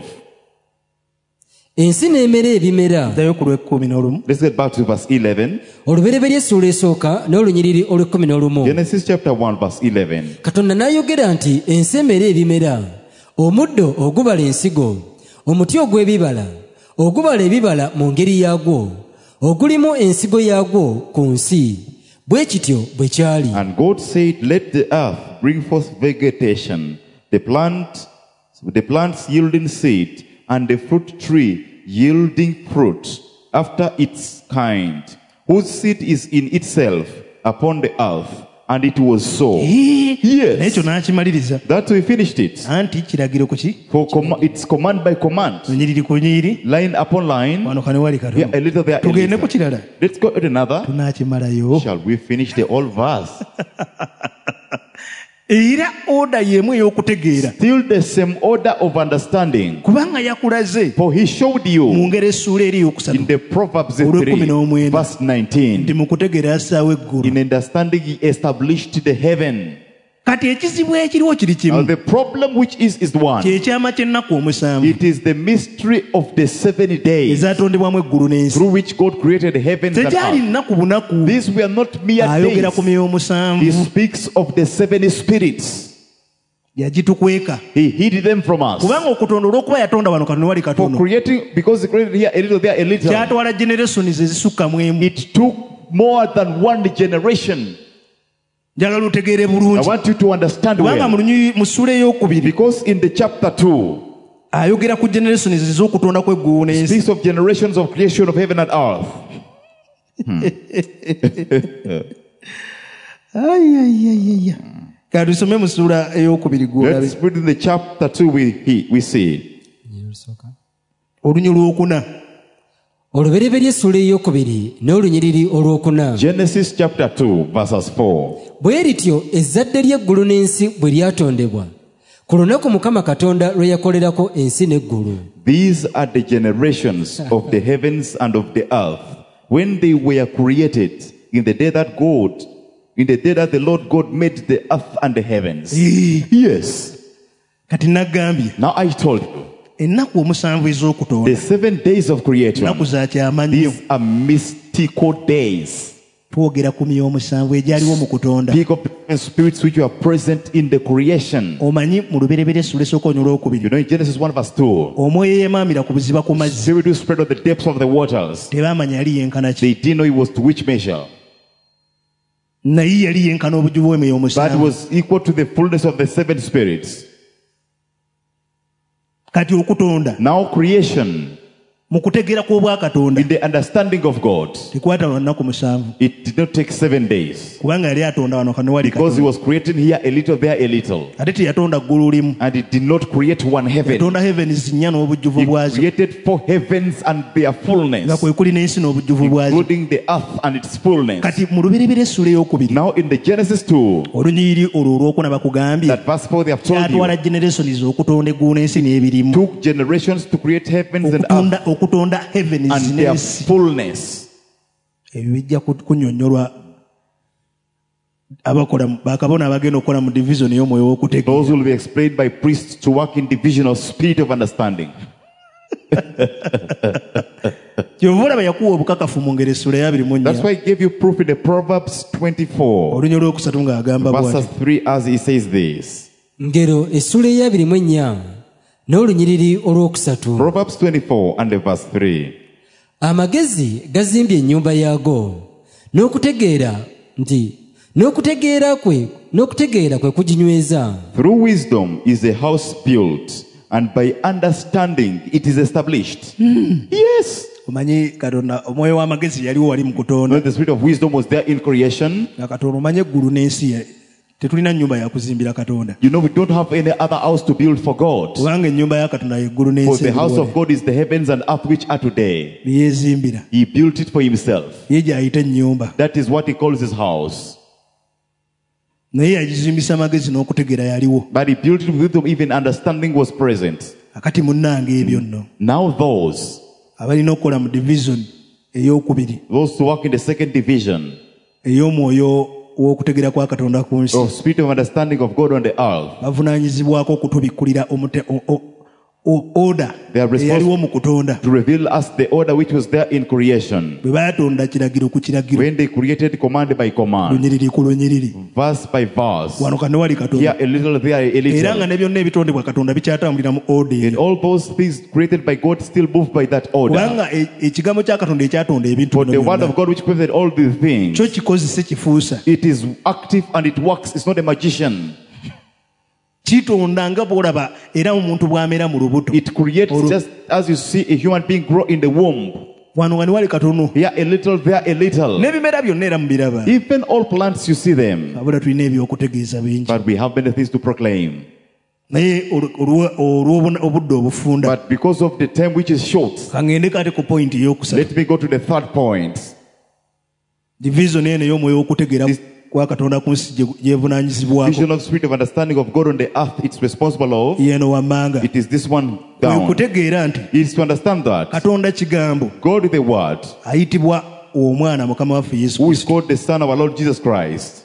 Ensi n'emera ebimera. ddayo ku lw'ekkumi n'olumu Let's get back to verse eleven. olubereberye essuula esooka n'olunyiriri olw'ekkumi n'olumu. Genesis chapter one, verse eleven. Katonda n'ayogera nti ensi emera ebimera, omuddo ogubala ensigo, omuti ogw'ebibala ogubala ebibala mu ngeri yaagwo, ogulimu ensigo yaagwo ku nsi. Bwe kityo bwe kyali. And God said, let the earth bring forth vegetation, the plant, the plants yielding seed, and the fruit tree yielding fruit after its kind, whose seed is in itself upon the earth. And it was so. Yes. n'ekyo n'akimaliriza That we finished it. anti kiragiro ku ki For com- it's command by command, lunyiriri ku nyiriri line upon line. wano kane wali Yeah, a katono little there, a tugende ku little. kirala Let's go to another. tunaakimalayo Shall we finish the whole verse? era oda y'emu ey'okutegeera Still the same order of understanding. kubanga yakulaze For he showed mu you ngero essuula eri ey'okusatu in the Proverbs Olw'ekkumi three, n'omwenda. verse nineteen. nti mu kutegeera yassaawo eggulu In understanding, he established the heaven. kati ekizibu ekiriwo kiri Now, kimu the problem which is is one. kyekyama ky'ennaku omusanvu It is the mystery of the seven days ezatondebwamu eggulu n'ensi through which God created the heavens and tekyali earth. nnaku bunaku These were not mere ayogera ku days. myoyo He omusanvu speaks of the seven spirits. yagitukweka He hid them from us. kubanga okutonda olw'okuba yatonda wano katono wali For katono creating, because he created here a little, there a little. kyatwala generations ezisukka mu emu It took more than one generation. njagala lutegeere I bulungi want you to understand kubanga mu well. lunyi- mu ssuula ey'okubiri Because in the chapter two, ayogera ku generations ez'okutonda kw'eggulu n'ensi speaks of generations of creation of heaven and earth. Ai, ai, ai, ai, ai. Kati tusome mu ssuula ey'okubiri gw'olabe. Let's read in the chapter two we, he- we see. Olunyi lwokuna. olubereberye essula ey'okubiri n'olunyiriri olwokuna. Genesis chapter two, verses four. bwe lityo ezzadde ly'eggulu n'ensi bwe lyatondebwa ku lunaku mukama katonda lwe yakolerako ensi n'eggulu. These are the generations of the heavens and of the earth, when they were created, in the day that God, in the day that the Lord God made the earth and the heavens. Ee, Yes. Kati naggambye Now I told you, ennaku omusanvu ez'okutonda the seven days of creation, ennaku za kyamanyi. these are mystical days. Twogera ku myomusanvu egyaliwo mu kutonda. Speak of the spirits which were present in the creation. Omanyi mu lubereberye essula esooka onywa You olwokubiri know, in Genesis one verse two, omwoyo eyemaamira ku buziba ku mazzi spirit who spread on the depths of the waters. tebaamanya yali yenkana ki They didn't know it was to which measure. naye yali yenkana obujjuvu That bw'emyomusanvu. was equal to the fullness of the seven spirits. Kati okutonda Now creation, mu kutegeera kw'obwakatonda in the understanding of God, tekwata lunaku musanvu it did not take seven days. kubanga yali atonda wano kano wali Because he katonda. was creating here a little, there a little. Ate teyatonda ggulu limu, And he did not create one heaven. yatonda heavens nnya n'obujjuvu He bwazo created four heavens and their nga fullness, kwe kuli n'ensi n'obujjuvu bwazo. including the earth and its fullness. Kati mu lubereberye essula ey'okubiri Now in the Genesis two, olunyiriri olwo olwokuna bakugambye that verse four, they have told you, kyatwala generations okutonda eggulu n'ensi n'ebirimu. took generations to create heavens and earth okutonda okutonda heavens and their n'ensi. fullness. Ebyo bijja ku- kunnyonnyolwa abakola mu- bakabona abagenda okukola mu division y'omwoyo w'okutegeera. Those will be explained by priests to work in division of spirit of understanding. Kyova olaba yakuwa obukakafu mu ngero essula ey'abiri mu That's nnya why I gave you proof in the Proverbs twenty-four, olunyi olwokusatu ng'agamba verses bw'ati. three, as he says this. ngero essula ey'abiri mu ennya n'olunyiriri olwokusatu. Proverbs twenty-four and the verse three. amagezi gazimbye ennyumba yaago n'okutegeera nti n'okutegeera kwe n'okutegeera kwe kuginyweza. Through wisdom is a house built, and by understanding it is established. Yes. Omanyi Katonda omwoyo w'amagezi yaliwo wali mu kutonda. When the spirit of wisdom was there in creation, Nga Katonda omanye eggulu n'ensi ye- tetulina nnyumba ya kuzimbira Katonda. you know we don't have any other house to build for God. Kubanga ennyumba ya Katonda y'eggulu For n'ensi the house of ebirowole. God is the heavens and earth which are today. bye yeezimbira. He built it for himself. Ye gy'ayita ennyumba. That is what he calls his house. Naye yagizimbisa amagezi n'okutegeera yaliwo. But he built it with wisdom, even understanding was present. Akati munnange ebyo nno Now those, abalina okukola mu division ey'okubiri those who work in the second division ey'omwoyo w'okutegeera kwa Katonda ku nsi of spirit of understanding of God on the earth, bavunaanyizibwako okutubikkulira omute- o- o- o- order They are responsible- eyaliwo mu kutonda. to reveal us the order which was there in creation. Bwe batonda kiragiro ku kiragiro, When they created command by command, lunyiriri ku lunyiriri, verse by verse, wano kano wali here Katonda. a little, there a Era nga little. ne byonna ebitondebwa Katonda bikyatambulira mu order And eyo. all those things created by God still move by that order. Kubanga e- ekigambo kya Katonda ekyatonda ebintu For bino the word byonna, of God which created all these things, kyo kikozese kifuusa. it is active and it works. It's not a magician. Kitonda nga bw'olaba era omuntu bw'amera mu lubuto. It creates Olu- just as you see a human being grow in the womb. Wano nga ne wali katono. Here a little, there a little. N'ebimera byonna era mubiraba. Even all plants, you see them. Wabula tulina ebyokutegeeza bingi. But we have many things to proclaim. Naye olu- olwo- olw'obuna- obudde obufunda, But because of the time which is short, kangende kate ku point ey'okusatu. let me go to the third point. Division eno ey'omwoyo w'okutegeera This- kwa Katonda ku nsi gye- gyevunaanyizibwako. Vision of spirit of understanding of God on the earth, it's responsible of. Yeeno wammanga. It is this one Kwe down. kutegeera nti It is to understand that Katonda kigambo God the Word, ayitibwa omwana Mukama waffe Yesu who is Kristo, called the Son of our Lord Jesus Christ,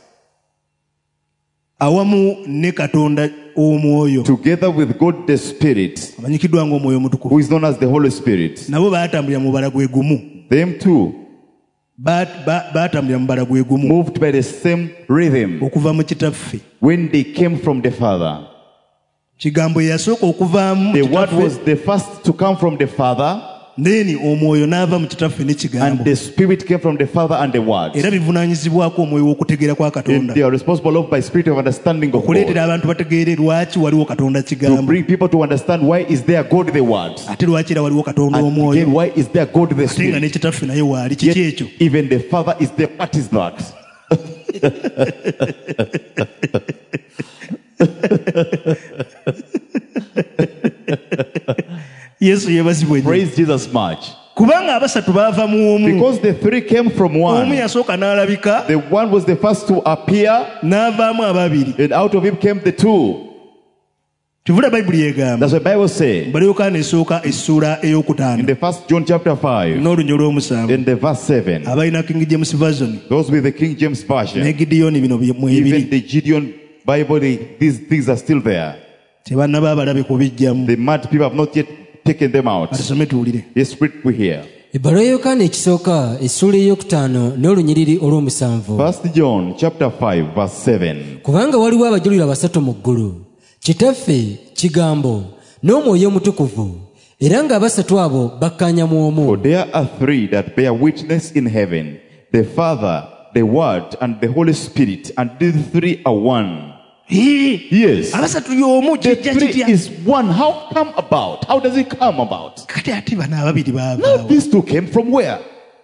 awamu ne Katonda omwoyo together with God the Spirit, amanyikiddwa ng'omwoyo who omutukuvu, is known as the Holy Spirit. nabo baatambulira mu mubala gwe gumu. Them too Ba- ba- baatambulira mu mubala gwe gumu moved by the same rhythm okuva mu kitaffe. when they came from the Father. Kigambo eyasooka okuvaamu mu The Word kitaffe, was the first to come from the Father, then omwoyo n'ava mu kitaffe ne and kigambo. the Spirit came from the Father and the Word. Era bivunaanyizibwako omwoyo w'okutegeera kwa And Katonda they are responsible of by spirit of understanding of okuleetera God. abantu bategeere lwaki waliwo Katonda To kigambo, bring people to understand why is there God the Word. ate lwaki era waliwo Katonda And omwoyo, again, why is there God the ate nga Spirit? ne kitaffe naye waali. Yet Kiki ekyo? even the Father is there. What is that? yesu yebazibwe nnyo. Praise Jesus much. Kubanga abasatu baava mu omu. Because the three came from Omu one. yasooka n'alabika The one was the first to appear, n'avaamu ababiri. and out of him came the two. Tuvula Bayibuli yeegamba. That's what the Bible says. Bali Yokaana esooka essuula In ey'okutaano the first John chapter five, n'olunya olw'omusanvu. in the verse seven. Abalina King James Version Those with the King James ne Version, Gideoni bino bye- mwe even ebiri. the Gideon Bible, they, these things are still there. Tebannaba abalabe kubijjamu. The mad people have not yet taken them out. Atusome tuwulire. Yes, read we hear. ebbaluwa ya yokaana ekisooka essuula ey'okutaano n'olunyiriri olw'omusanvu. First John chapter five, verse seven. Kubanga waliwo abajulira basatu mu ggulu, kitaffe, kigambo n'omwoyo omutukuvu, era ng'abasatu abo bakkaanya mu For omu. there are three that bear witness in heaven, the Father, the Word, and the Holy Spirit, and these three are one. Hee, Yes. abasatu y'omu The kijja three kitya? is one. How come about? How does it come about? Kati ate bano ababiri Now baavaawo. these two came from where?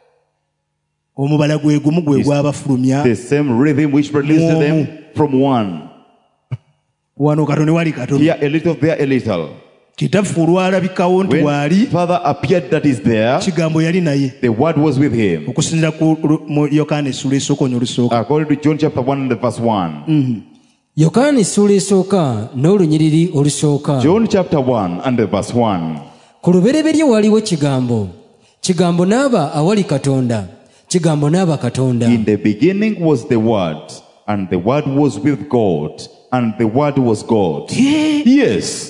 Omubala gwe gumu gwe Yes. gwabafulumya. The same rhythm which released them from one. Wano katono wali katono. Here a little, there a little. Kitaffe olwalabikawo nti When waali, Father appeared that is there, kigambo yali naye. the Word was with him. Okusinziira ku lu- mu Yokaana essuula esooka olusooka. According to John chapter one and the verse one. yokaana essuula esooka n'olunyiriri olusooka. John chapter one and the verse one. ku lubereberye waaliwo kigambo, kigambo n'aba awali katonda, kigambo n'aba katonda. In the beginning was the Word, and the Word was with God, and the Word was God. Hee, Yes,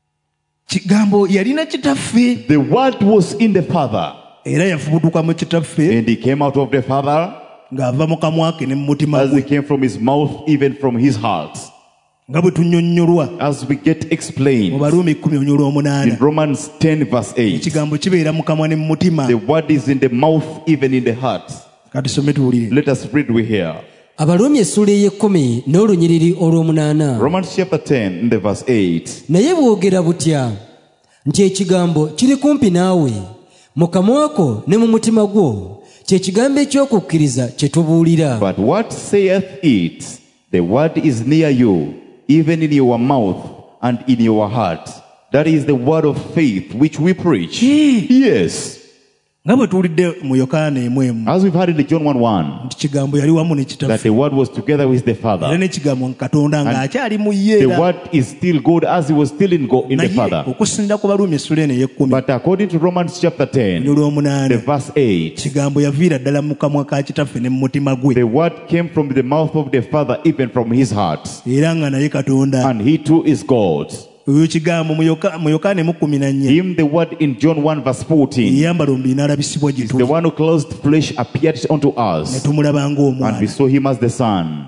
kigambo yalina kitaffe the Word was in the Father, era yafubutuka mu kitaffe and he came out of the Father ng'ava mu kamwa ke ne mu mutima as he gwe. came from his mouth, even from his heart. Nga bwe tunnyonnyolwa As we get mu explained Baruumi kumi in olw'omunaana. Romans ten verse eight, Ekigambo kibeera mu kamwa ne mu mutima. the Word is in the mouth, even in the heart. Katusome tuwulire. Let us read we hear. abaluumi essuula ey'ekkumi n'olunyiriri olw'omunaana. Romans chapter ten in the verse eight. naye bwogera butya nti ekigambo kiri kumpi naawe mu kamwa ko ne mu mutima gwo, kye kigambo eky'okukkiriza kye tubuulira. But what saith it? The word is near you, even in your mouth and in your heart. That is the word of faith which we preach. Hee, Yes. nga bwe tuwulidde mu Yokaana emu emu As we've heard in the John one one, nti kigambo yali wamu ne that kitaffe the word was together with the era Father. ne kigambo nga Katonda ng'akyali mu ye The era. word is still God as he was still in, God, in the Naye Father. okusinda ku Baruumi essuula eno ey'ekkumi But according to Romans chapter ten, the n'olw'omunaana, verse eight, kigambo yaviira ddala mu kamwa ka kitaffe ne mu mutima gwe the word came from the mouth of the Father, even from his heart. era nga naye Katonda. And he too is God. Oyo kigambo mu Yoka- mu Yokaana emu kkumi na nnya Him, the word in John one verse fourteen, eyambala omubiri n'alabisibwa gye the tuli one who clothed flesh appeared unto ne us, tumulaba and we ng'omwana. saw him as the Son.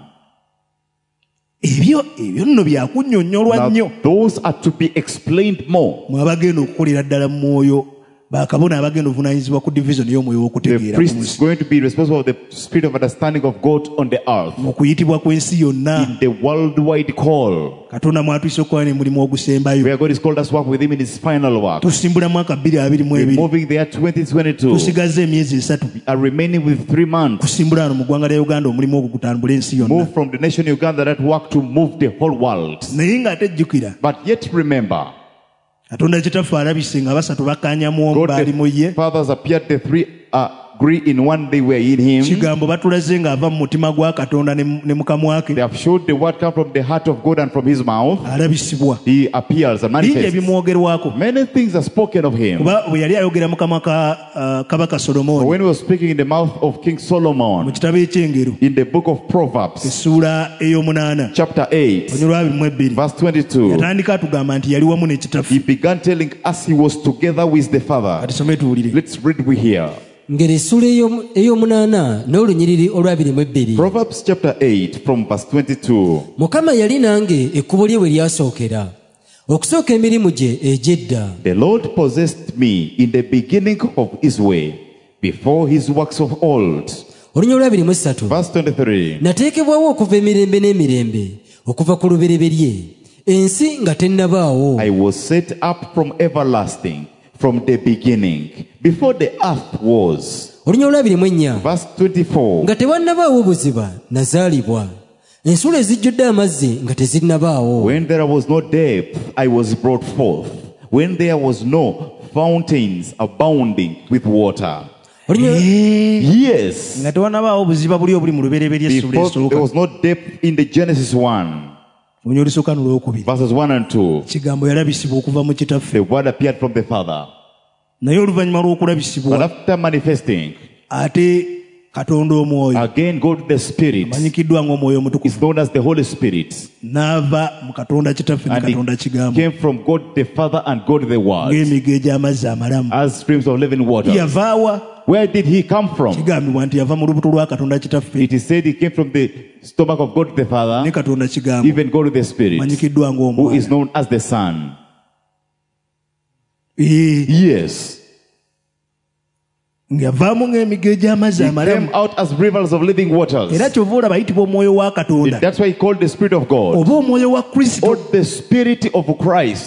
Ebyo ebyo nno byakunnyonnyolwa nnyo Now, those are to be explained more. mwe abagenda okukolera ddala mu mwoyo bakabona abagenda obuvunaanyizibwa ku division y'omwoyo The w'okutegeera priest ku is nsi. going to be responsible for the spirit of understanding of God on the earth, mu kuyitibwa kw'ensi yonna in the worldwide call, Katonda mwatwise okukola ne mulimu ogusembayo. where God is called us to work with him in his final work. Tusimbula mwaka bbiri abiri mu We're ebiri moving there twenty twenty-two, tusigaze emyezi esatu are remaining with three months. kusimbula wano mu ggwanga lya Uganda omulimu ogwo gutambula ensi yonna. Move from the nation Uganda that work to move the whole world. Naye ng'ate jjukira But yet remember, Katonda kitaffe alabise nga basatu bakkaanyamu omu God baali mu ye. the fathers appeared, the three uh, agree in one, they were in him. Kigambo batulaze ng'ava mu mutima gwa Katonda ne mu- ne mu kamwa ke They have showed the word come from the heart of God and from his mouth. alabisibwa. He appears and Bingi manifests. ebimwogerwako Many things are spoken of him. kuba bwe yali ayogera mu kamwa ka uh, kabaka But Solomooni when he was speaking in the mouth of King mu Solomon, kitabo eky'engero in the book of Proverbs, essuula ey'omunaana chapter eight, onyolwa abiri mu ebbiri verse twenty-two, yatandika atugamba nti yali wamu he n'ekitaffe. began telling us he was together with the Father. Kati some tuwulire. Let's read we here. ngeri essuula ey'omu- ey'omunaana n'olunyiriri olwabiri mu ebbiri. Proverbs chapter eight from verse twenty-two. Mukama yali nange ekkubo lye we lyasookera, okusooka emirimu gye egy'edda. The Lord possessed me in the beginning of his way, before his works of old. Olunya olwabiri mu ssatu. Verse twenty-three. nateekebwawo okuva emirembe n'emirembe, okuva ku lubereberye, ensi nga tennabaawo. I was set up from everlasting, from the beginning, before the earth was. olunya olwabiri mu ennya Verse twenty-four. nga tewannabaawo buziba nazaalibwa ensulo ezijjudde amazzi nga tezinnabaawo When there was no depth, I was brought forth. When there was no fountains abounding with water. Olunya- Yes. nga tewanabaawo buziba buli obuli mu lubereberye essula Before there esooka was no depth in the Genesis one, olunya olusooka nolwokubiri verses one and two. kigambo yalabisibwa okuva mu kitaffe The word appeared from the Father. naye oluvannyuma But lw'okulabisibwa after manifesting, ate katonda omwoyo again God the Spirit amanyikiddwa ng'omwoyo is omutukuvu known as the Holy Spirit. n'ava mu katonda kitaffe ne And katonda it kigambo came from God the Father and God the Word ng'emiga egy'amazzi amalamu as streams of living water. yavaawa Where did he come from? kigambibwa nti yava mu lubuto lwa katonda kitaffe It is said he came from the stomach of God the ne Father, katonda kigambo even God the Spirit, amanyikiddwa who is ng'omwana known as the Son. Ee, Yes. ng'avaamu ng'emiga egy'amazzi He amalamu came out as rivers of living waters. era kyova olaba ayitibwa omwoyo wa katonda That's why he called the Spirit of God, oba omwoyo wa kristo or the Spirit of Christ.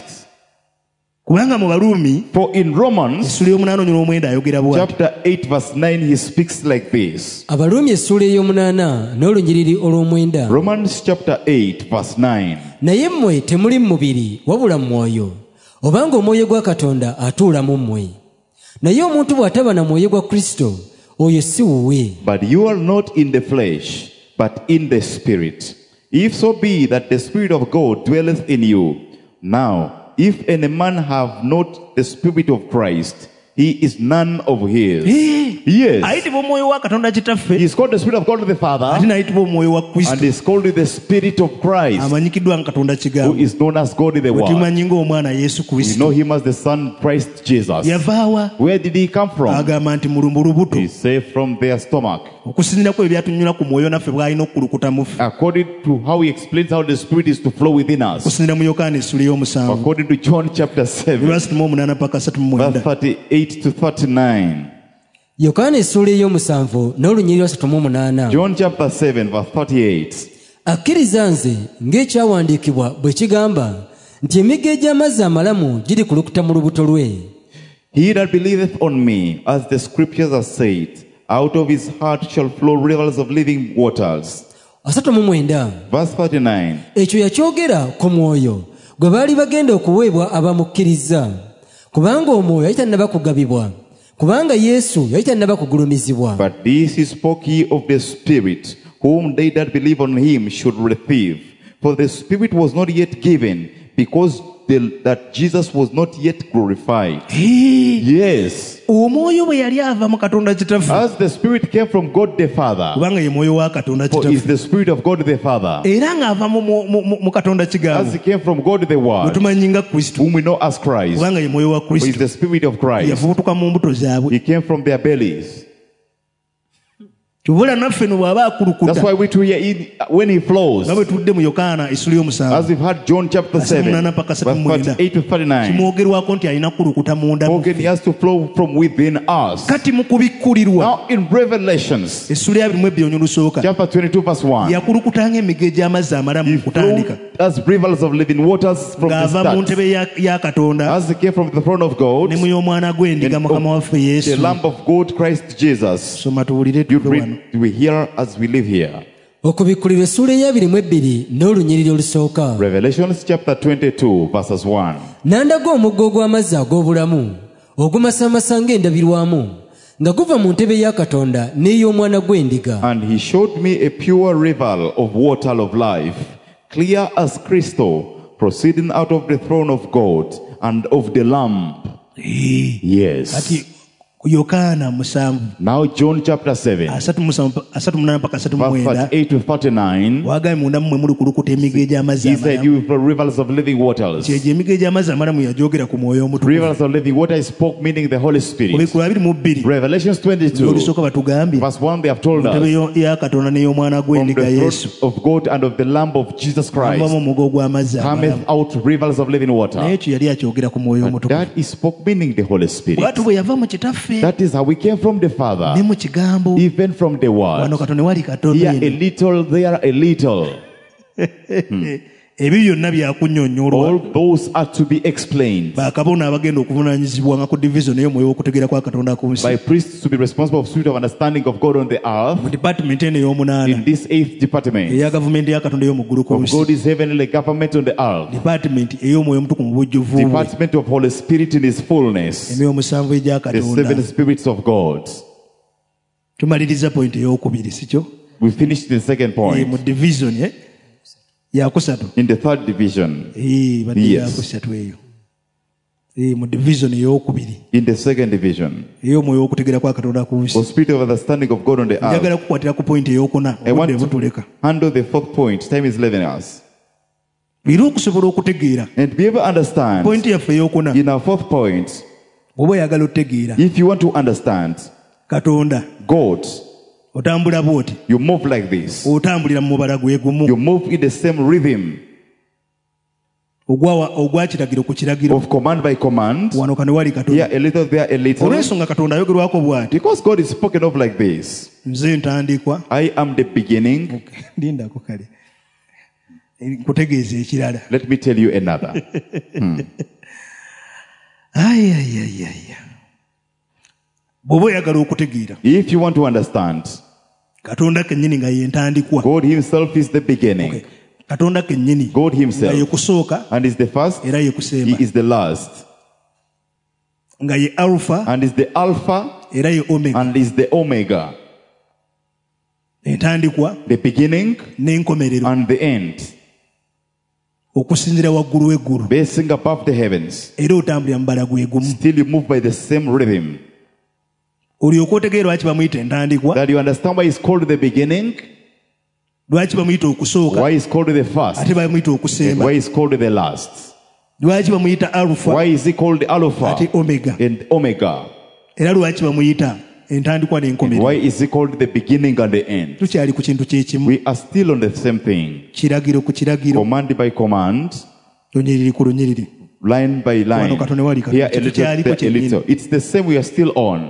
kubanga mu baluumi For in Romans essula y'omunaana onyo n'omwenda ayogera bw'ati chapter eight verse nine, he speaks like this. abaluumi essuula ey'omunaana n'olunyiriri olw'omwenda Romans chapter eight verse nine. naye mmwe temuli mu mubiri wabula mu mwoyo obanga omwoyo gwa katonda atuula mu mmwe naye omuntu bw'ataba na mwoyo gwa kristo oyo si wuwe But you are not in the flesh, but in the Spirit. If so be that the Spirit of God dwelleth in you. Now, if any man have not the Spirit of Christ, he is none of his. Ee, Yes. ayitibwa omwoyo wa katonda He kitaffe is called the Spirit of God the ate Father, n'ayitibwa omwoyo wa and kristo is called the Spirit of Christ, amanyikiddwa nga katonda who kigambo is known as God the bwe Word. tumanyi ng'omwana yesu We kristo know him as the Son Christ Jesus. yavaawa Where did he come from? agamba nti mulumbu lubuto He said from their stomach. okusinziirako ebyatunyula ku mwoyo naffe bw'alina okukulukuta mu ffe According to how he explains how the Spirit is to flow within us. okusinziira mu yokaana essula ey'omusanvu According to John chapter seven, verse mu omunaana paka asatu mu verse mwenda thirty-eight to thirty-nine. yokaana essuula ey'omusanvu n'olunyiriri asatu mu munaana John chapter seven, verse thirty-eight. akkiriza nze ng'ekyawandiikibwa bwe kigamba nti emigga egy'amazzi amalamu girikulukuta mu lubuto lwe He that believeth on me, as the scriptures have said, out of his heart shall flow rivers of living waters. asatu mu mwenda Verse thirty-nine. ekyo yakyogera ku mwoyo gwe baali bagenda okuweebwa abamukkiriza kubanga omwoyo yali tannaba kugabibwa kubanga yesu yali tannaba kugulumizibwa But this he spoke ye of the Spirit, whom they that believe on him should receive. For the Spirit was not yet given, because the, that Jesus was not yet glorified. Ee, Yes. omwoyo bwe yali ava mu katonda kitaffe As the Spirit came from God the Father, kubanga ye mwoyo wa katonda for is kitaffe the Spirit of God the Father, era ng'ava mu- mu- mu mu katonda as kigambo he came from God the bwe Word, tumanyi nga kristo whom we know as Christ, kubanga ye mwoyo wa who is kristo the Spirit of Christ. yavubutuka mu mbuto zaabwe He came from their bellies. tubula naffe no bw'aba That's akulukuta why we to hear in, when he flows, nga bwe tudde mu yokaana essula as y'omusanvu we've had John chapter Asatu seven, munaana paka asatu verse mwenda. thirty-eight to thirty-nine. kimwogerwako nti alina kukulukuta munda mu Spoken, he has to flow from within us. kati mu kubikkulirwa Now in Revelations, essula ya birimu ebbiri olusooka chapter twenty-two, verse one, yakulukuta ng'emiga egy'amazzi amalamu he mu kutandika flowed as rivers of living waters from the ng'ava mu start. ntebe ya- ya katonda As he came from the throne of God, ne mu y'omwana gw'endiga and mukama of waffe the yesu Lamb of God, Christ Jesus. soma tuwulire You tuve wano read, we hear as we live here. okubikkulirwa essuula ey'abiri mu ebbiri n'olunyiriri olusooka Revelations chapter twenty-two, verses one. n'andaga omugga ogw'amazzi ag'obulamu ogumasamasa ng'endabirwamu nga guva mu ntebe ya katonda n'ey'omwana gw'endiga And he showed me a pure river of water of life, clear as crystal, proceeding out of the throne of God and of the Lamb. Ee, Yes. kati ku yokaana musanvu Now John chapter seven, asatu musanvu- asatu munaana paka asatu mu verse mwenda thirty-eight to thirty-nine. wagaye munda mmwe muli kulukuta emiga egy'amazzi He said, amalamu you will flow rivers of living waters. kyegyo emiga egy'amazzi amalamu yajogera ku mwoyo omutukuvu Rivers of living water is spoke, meaning the Holy Spirit. kubikula abiri mu bbiri Revelations twenty-two, olusooka batugambye verse one, they have told ntebe us, yo- ya katonda n'ey'omwana from gw'endiga the yesu throne of God and of the Lamb of Jesus avamu Christ omuga ogw'amazzi cometh amalamu out rivers of living naye water. ekyo yali akyogera ku mwoyo And omutukuvu that is spoke, meaning the Holy Spirit. bwatu bwe yava mu kitaffe That is how we came from the ne Father, mu kigambo even from the wano Word. katonda wali katonda Here a eno. little, there a little. ebyo byonna byakunnyonnyolwa All those are to be explained bakabona abagenda okuvunaanyizibwanga ku division ey'omwoyo w'okutegeera kwa Katonda ku nsi by priests to be responsible for spirit of understanding of God on the earth. mu department eno ey'omunaana In this eighth department eya gavumenti ya Katonda ey'omu ggulu ku of nsi, God's heavenly government on the earth, department ey'omwoyo omutuku mu bujjuvu bwe, department of Holy Spirit in His fullness, emyoyo musanvu egya the Katonda. seven spirits of God. Tumaliriza point ey'okubiri, sikyo? We finished the second Eh, mu point division eh? yakusatu in the third division. Eh, badde Yes. yakusatu eyo. Eh, mu division ey'okubiri In the second division, ey'omwoyo w'okutegeera kwa Katonda ku nsi. for spirit of understanding of God on the earth. Njagala kukwatira ku point ey'okuna I want obudde butuleka. to handle the fourth point. Time is leaving us. Era okusobola okutegeera And to be able to understand, point yaffe ey'okuna, in our fourth point, oba oyagala otegeera if you want to understand Katonda, God, otambula bw'oti, you move like this. otambulira mu mubala gwe gumu You move in the same rhythm ogwa ogwa kiragiro ku kiragiro, of command by command. wano kano wali Katonda. Here a little, there a little. Olw'ensonga Katonda ayogerwako bw'ati, Because God is spoken of like this. nze ntandikwa I am the beginning. lindako kale nkutegeeza ekirala. Let me tell you another. ayayayaya bw'oba oyagala okutegeera If you want to understand, Katonda kennyini nga ye ntandikwa, God Himself is the beginning. Okay. Katonda kennyini God nga ye Himself. kusooka And is the first. era ye kusemba, He is the last. nga ye alpha And is the Alpha. era ye omega, And is the Omega. entandikwa The beginning n'enkomerero, and the end. okusinzira waggulu w'eggulu, Basing above the heavens. era otambulira mu bala gwe gumu. Still you move by the same rhythm. Olyoke otegeera lwaki bamuyita entandikwa, That you understand why it's called the beginning, lwaki bamuyita okusooka why it's called the first, ate bamuyita and okusemba, why it's called the last. lwaki bamuyita alpha Why is it called Alpha ate omega, and Omega? era lwaki bamuyita entandikwa n'enkomerero. Why is it called the beginning and the end? Tukyali ku kintu kye kimu, We are still on the same thing. kiragiro ku kiragiro, Command by command, lunyiriri ku lunyiriri. line by line. Wano katono wali katono. Here a little, Tukyaliko there a kyennyini. little. It's the same we are still on.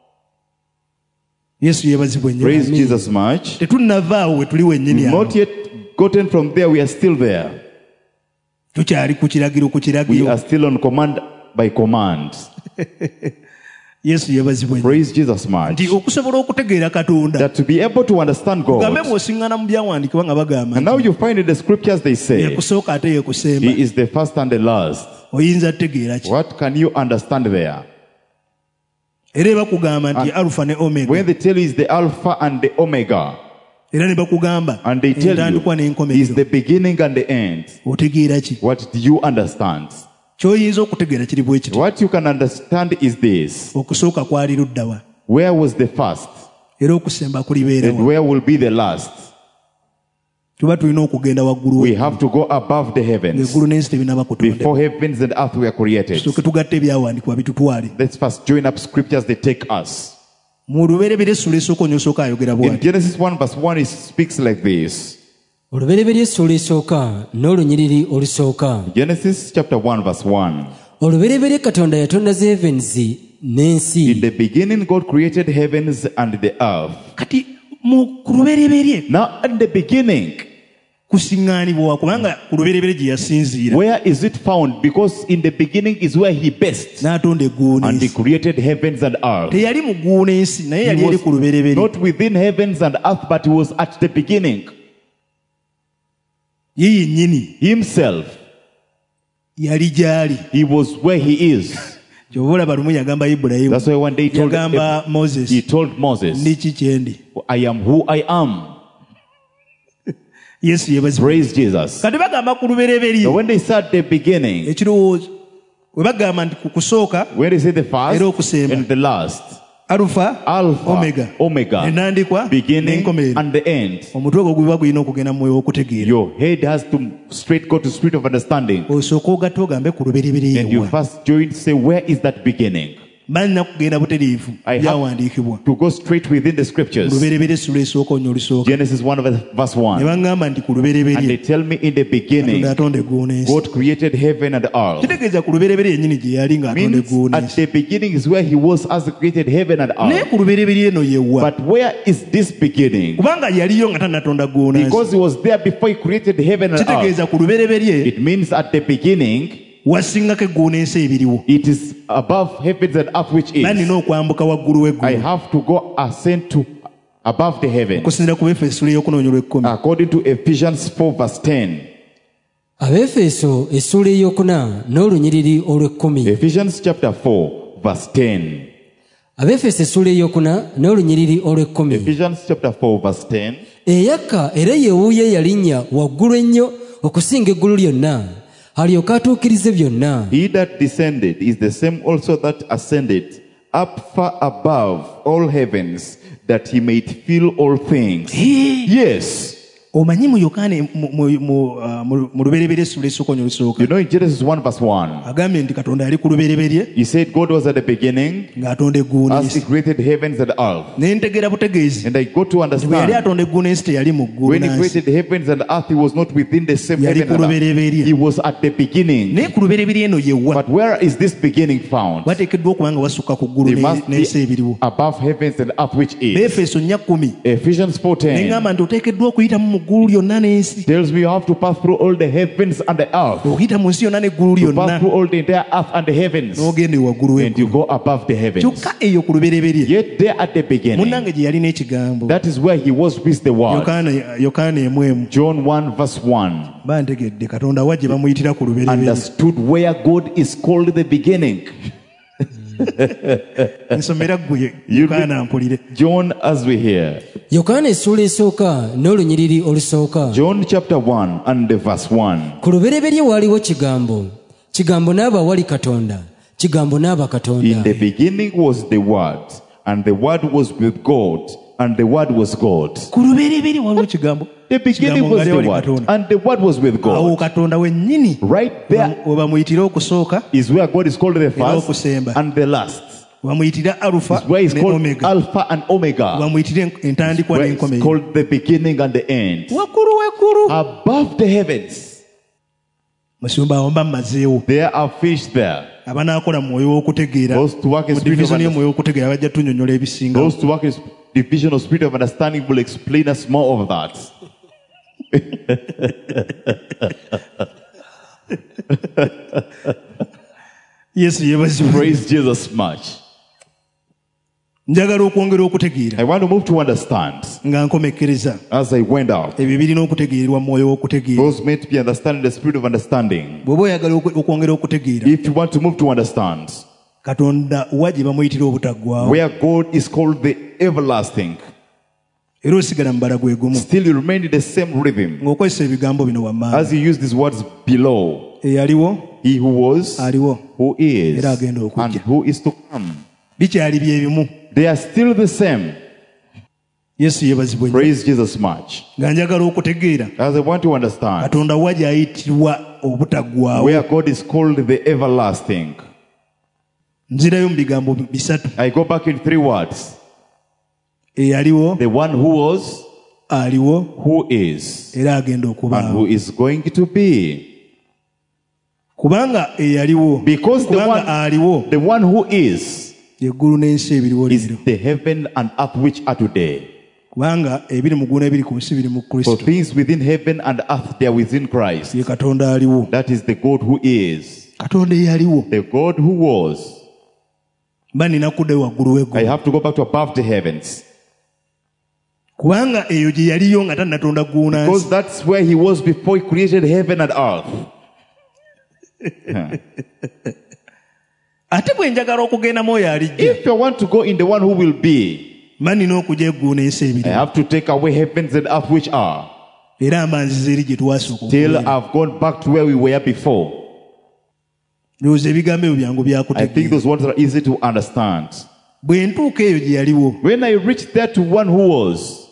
Yesu yeebazibwe nnyo. Praise Amiina. Jesus much. Tetunnavaawo we tuli wennyini awo. Not yet gotten from there, we are still there. Tukyali ku kiragiro ku We kiragiro. are still on command by command. Yesu yeebazibwe nnyo. Praise Jesus much. Nti okusobola okutegeera Katonda, That to be able to understand gambe God. bw'osiŋŋana mu byawandiikibwa nga bagamba And now you find in the scriptures they say, yekusooka ate yekusemba, He is the first and the last. oyinza tutegeera ki? What can you understand there? Era ne bakugamba nti alpha ne omega, When they tell you is the Alpha and the Omega, era ne bakugamba and they tell entandikwa you is n'enkomerero, the beginning and the end, otegeera ki? what do you understand? Ky'oyinza okutegeera kiri bwe kiti, What you can understand is this. okusooka kwali luddawa, Where was the first? era okusemba And kulibeerawa. where will be the last? Tuba tulina okugenda waggulu We we, have to go above the heavens. ng'eggulu n'ensi tebinaba kutonda. Before heavens and earth were created. Tusooke tugatte ebyawandiikibwa bitutwale. Let's first join up scriptures, they take us. Mu lubereberye essula esooka onyosooka ayogera In bw'ati. Genesis one verse one, it speaks like this. olubereberye essuula esooka n'olunyiriri olusooka. Genesis chapter one verse one. olubereberye katonda yatonda zeevenzi In n'ensi. the beginning God created heavens and the earth. Kati mu ku lubereberye Now in the beginning, kusiŋŋaanibwa kubanga ku lubereberye gye yasinziira where is it found? Because in the beginning is where he best. n'atonda eggulu And he n'ensi. created heavens and earth. Teyali mu ggulu n'ensi naye He yali eri was ku lubereberye. not within heavens and earth, but he was at the beginning. Ye yennyini Himself, yali gy'ali. he was where he is. Ky'oba olaba lumu yagamba Ibulayimu, That's why one day he told, yagamba Moses, he told Moses, ndi ki kye ndi. I am who I am. Yesu yeebazibwe. Praise Jesus. Kati bagamba ku lubereberye, So when they said the beginning, ekirowoozo we bagamba nti ku kusooka when they say the first era okusemba, and the last, alpha, Alpha, omega, Omega, ennandikwa beginning n'enkomerero. and the end. Omutwe ogwo guba gulina okugenda mu mwoyo w'okutegeera. Your head has to straight go to spirit of understanding. Osooka ogatte ogambe ku lubereberye And you yeewa. first join, say, where is that beginning? banna kugenda butereevu I have- byawandiikibwa to go straight within the scriptures. luberebere essula esooka onyo olusooka Genesis one verse ne one. baŋŋamba nti ku And they lubereberye tell me in the beginning, katonda atonda eggulu n'ensi God created heaven and earth. kitegeeza ku lubereberye yennyini gye yali ng'atonda Means eggulu at n'ensi the beginning is where he was as he created heaven and naye earth. ku lubereberye eno yewa But where is this beginning? kubanga yaliyo nga tannatonda ggulu n'ensi Because he was there before he created heaven and earth. kitegeeza ku lubereberye It means at the beginning, wasingako eggulu n'ensi ebiriwo it is above heavens and earth which ba nina is. okwambuka waggulu I w'eggulu have to go ascend to above the heavens. okusinziira ku befeso essula ey'okunonya olw'ekkumi According to Ephesians four verse ten. Abefeso essula eyokuna n'olunyiriri olw'ekkumi. Ephesians chapter four verse ten. Abefeso essula eyokuna n'olunyiriri olw'ekkumi. Ephesians chapter four verse ten. Eyakka era yeewuuyo eyalinnya waggulu ennyo okusinga eggulu lyonna alyoke atuukirize byonna. He that descended is the same also that ascended up far above all heavens, that he might fill all things. Yes. omanyi mu yokaana mu- mu- mu uh, mu- mu lubereberye essula esooka onyo olusooka You know in Genesis one verse one, agambye nti katonda yali ku lubereberye he said God was at the beginning ng'atonda eggulu as he n'ensi created heavens and earth. ne ntegeera butegeezi And I got to bwe yali understand, atonda eggulu n'ensi teyali mu ggulu when he n'ensi created heavens and earth, he was not within the same Yali heaven ku and earth. lubereberye. He was at the beginning. naye ku lubereberye eno yewa But where is this beginning found? wateekeddwa okuba nga wasukka ku ggulu They ne- must n'ensi be ebiriwo above heavens and earth which is. beefeso nnya kkumi Ephesians four ten neŋŋamba nti oteekeddwa okuyitamu mu ggulu lyonna n'ensi tells me you have to pass through all the heavens and the earth. okuyita mu nsi yonna n'eggulu To pass lyonna through all the entire earth and the heavens. n'ogenda waggulu And you w'eggulu go above the heavens. kyokka eyo ku lubereberye Yet there at the beginning, munnange gye yalina ekigambo that is where he was with the word. yokaana yokaana emu emu John one verse one bantegedde katonda wa gye bamuyitira ku lubereberye understood where God is called the beginning. nsomera ggwe You yokaana mpulire John as we hear. Yokaana essula esooka n'olunyiriri olusooka. John chapter one and the verse one. Ku lubereberye waaliwo kigambo, kigambo n'aba wali Katonda, kigambo n'aba In Katonda. the beginning was the word, and the word was with God, and the word was God. ku lubereberye waliwo kigambo The beginning Kigambo was nga the wali word, Katonda. and the word was with awo God. katonda wennyini Right there we bamuyitira okusooka is where God is called the era first okusemba and the last. bamuyitira alufa Is where he's ne called omega Alpha and Omega. bamuyitira entandikwa Where it's n'enkomerero called the beginning and the end. waggulu w'eggulu Above the heavens, musumba awo mba mmazeewo there are fish there. abanaakola mu mwoyo w'okutegeera Those to work in mu spirit of divisioni understanding. y'omwoyo w'okutegeera bajja tunyonnyola ebisinga Those to work in division of spirit of understanding will explain us more of that. yesu yeebazibwe Praise Jesus much. njagala okwongera okutegeera I want to move to understand nga nkomekkereza as I went out. ebyo birina okutegeerwa mu mwoyo w'okutegeera Those meant to be understanding the spirit of understanding. bw'oba oyagala okwe- okwongera okutegeera If you want to move to understand katonda wa gye bamuyitira obutaggwaawo where God is called the everlasting, era osigala mu bala gwe gumu still you remain in the same rhythm. ng'okozesa ebigambo bino wammanga As you use these words below, eyaliwo he who was, aliwo who is, Era agenda okujja. and who is to come. bikyali bye bimu They are still the same. yesu yeebazibwe nnyo. Praise Jesus much. nga njagala okutegeera As I want to understand katonda wa gy'ayitirwa obutaggwaawo where God is called the everlasting, nzirayo mu bigambo bisatu I go back in three words. eyaliwo The one who was, aliwo who is, era agenda and okubaawo who is going to be. kubanga eyaliwo Because the kubanga one, aliwo the one who is, eggulu n'ensi ebiriwo is leero the heaven and earth which are today. kubanga ebiri mu ggulu n'ebiri ku nsi biri mu For kristo things within heaven and earth, they are within Christ. ye katonda aliwo That is the God who is. katonda eyaliwo The God who was. mba nina kuddayo waggulu I w'eggulu have to go back to above the heavens. kubanga eyo gye yaliyo nga tannatonda ggulu na Because nsi that's where he was before he created heaven and earth. ate bwe njagala okugendamu oyo alijja If you want to go in the one who will be, mba nina okugya eggulu n'ensi I ebiri have to take away heavens and earth which are. era mba nziza eri gye twasooka Till okubeera. I've gone back to where we were before. ndowooza ebigambo ebyo byangu I think byakutegeera those words are easy to understand. bwe ntuuka eyo gye yaliwo When I reached there to one who was,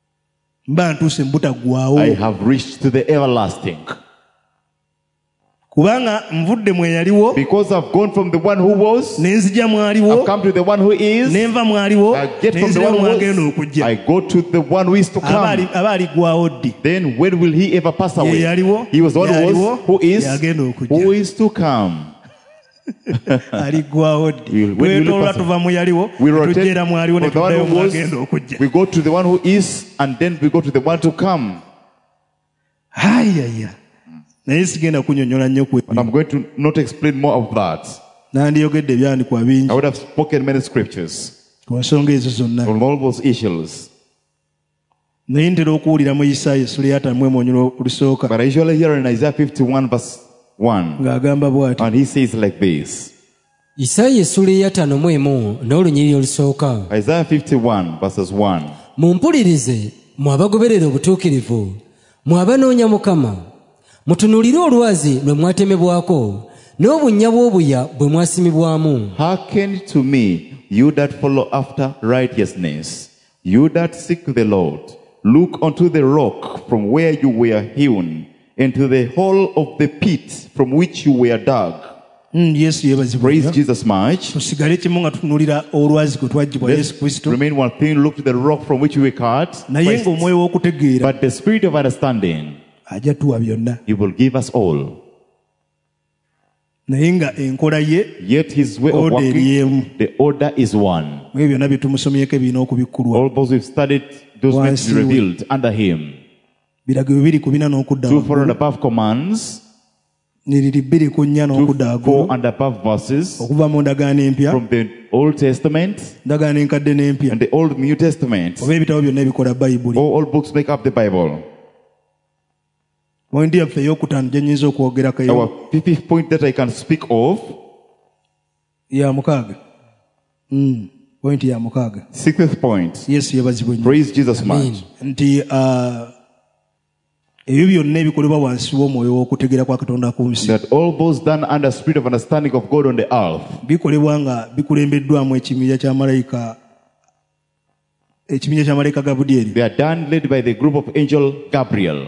mba ntuuse mu butaggwaawo I have reached to the everlasting. kubanga nvudde mwe yaliwo Because I've gone from the one who was, ne nzija I've mwaliwo come to the one who is, ne nva mwaliwo I get ne from the nzira one who mwagenda was, okujja. I go to the one who is to Aba ali- come. aba aliggwawo ddi? Then when will he ever pass Ye away? yaliwo, He was the one who yaliwo, was, who is, yagenda okujja. who is to come. aliggwawo ddi? Will- when will he Twetoloola pass tuva mu yaliwo We ne rotate tujja era mwaliwo ne from the one tuddayo who was, mwagenda okujja. we go to the one who is, and then we go to the one to come. ayaya naye sigenda kunyonyola nnyo ku And I'm going to not explain more of that. nandiyogedde ebyandikwa bingi I would have spoken many scriptures ku nsonga ezo zonna on all those issues. naye ntera okuwulira mu isaaya essula eyatamu emonyolo olusooka But I usually hear in Isaiah fifty-one verse one, ng'agamba bw'ati and he says like this. isaaya essula eyataano mu emu n'olunyiriri olusooka. Isaiah fifty-one verses one. Mumpulirize mmwe abagoberera obutuukirivu, mmwe abanoonya Mukama. Mutunuulire olwazi lwe mwatemebwako, n'obunnya bw'obuya bwe mwasimibwamu. Hearken to me, you that follow after righteousness, you that seek the Lord. Look unto the rock from where you were hewn, and to the hole of the pit from which you were dug. Mm, yesu yeebazibwa Praise nnyo. Jesus much. tusigale kimu nga tutunuulira olwazi kwe twaggyibwa yesu Let's kristo remain one thing, look to the rock from which we were cut. naye Christ. ng'omwoyo w'okutegeera But the spirit of understanding, ajja tuwa byonna he will give us all. naye nga enkola ye Yet his way of Order working, yemu. the order is one. mu ebyo byonna bye tumusomyeko ebirina okubikkulwa All those we've studied, those meant to be Wansi we. revealed under him. biragiro biri ku bina n'okudda Two, four, and waggulu above commands. niriri bbiri ku nnya Two, n'okudda waggulu four, and above verses okuva mu ndagaano empya from the Old Testament ndagaano enkadde n'empya and the Old New Testament. oba ebitabo byonna ebikola bayibuli All, all books make up the Bible. pointi yaffe ey'okutaano gye nnyinza okwogerako eyo Our fifth point that I can speak of, ya mukaaga Mm, pointi ya mukaaga sixth point. yesu yeebazibwe nnyo Praise Jesus Amen. much. nti ah, ebyo byonna ebikolebwa wansi w'omwoyo w'okutegeera kwa katonda ku nsi That all those done under spirit of understanding of God on the earth, bikolebwa nga bikulembeddwamu ekibinja kya malayika ekibinja kya malayika gabudyeri they are done led by the group of angel Gabriel.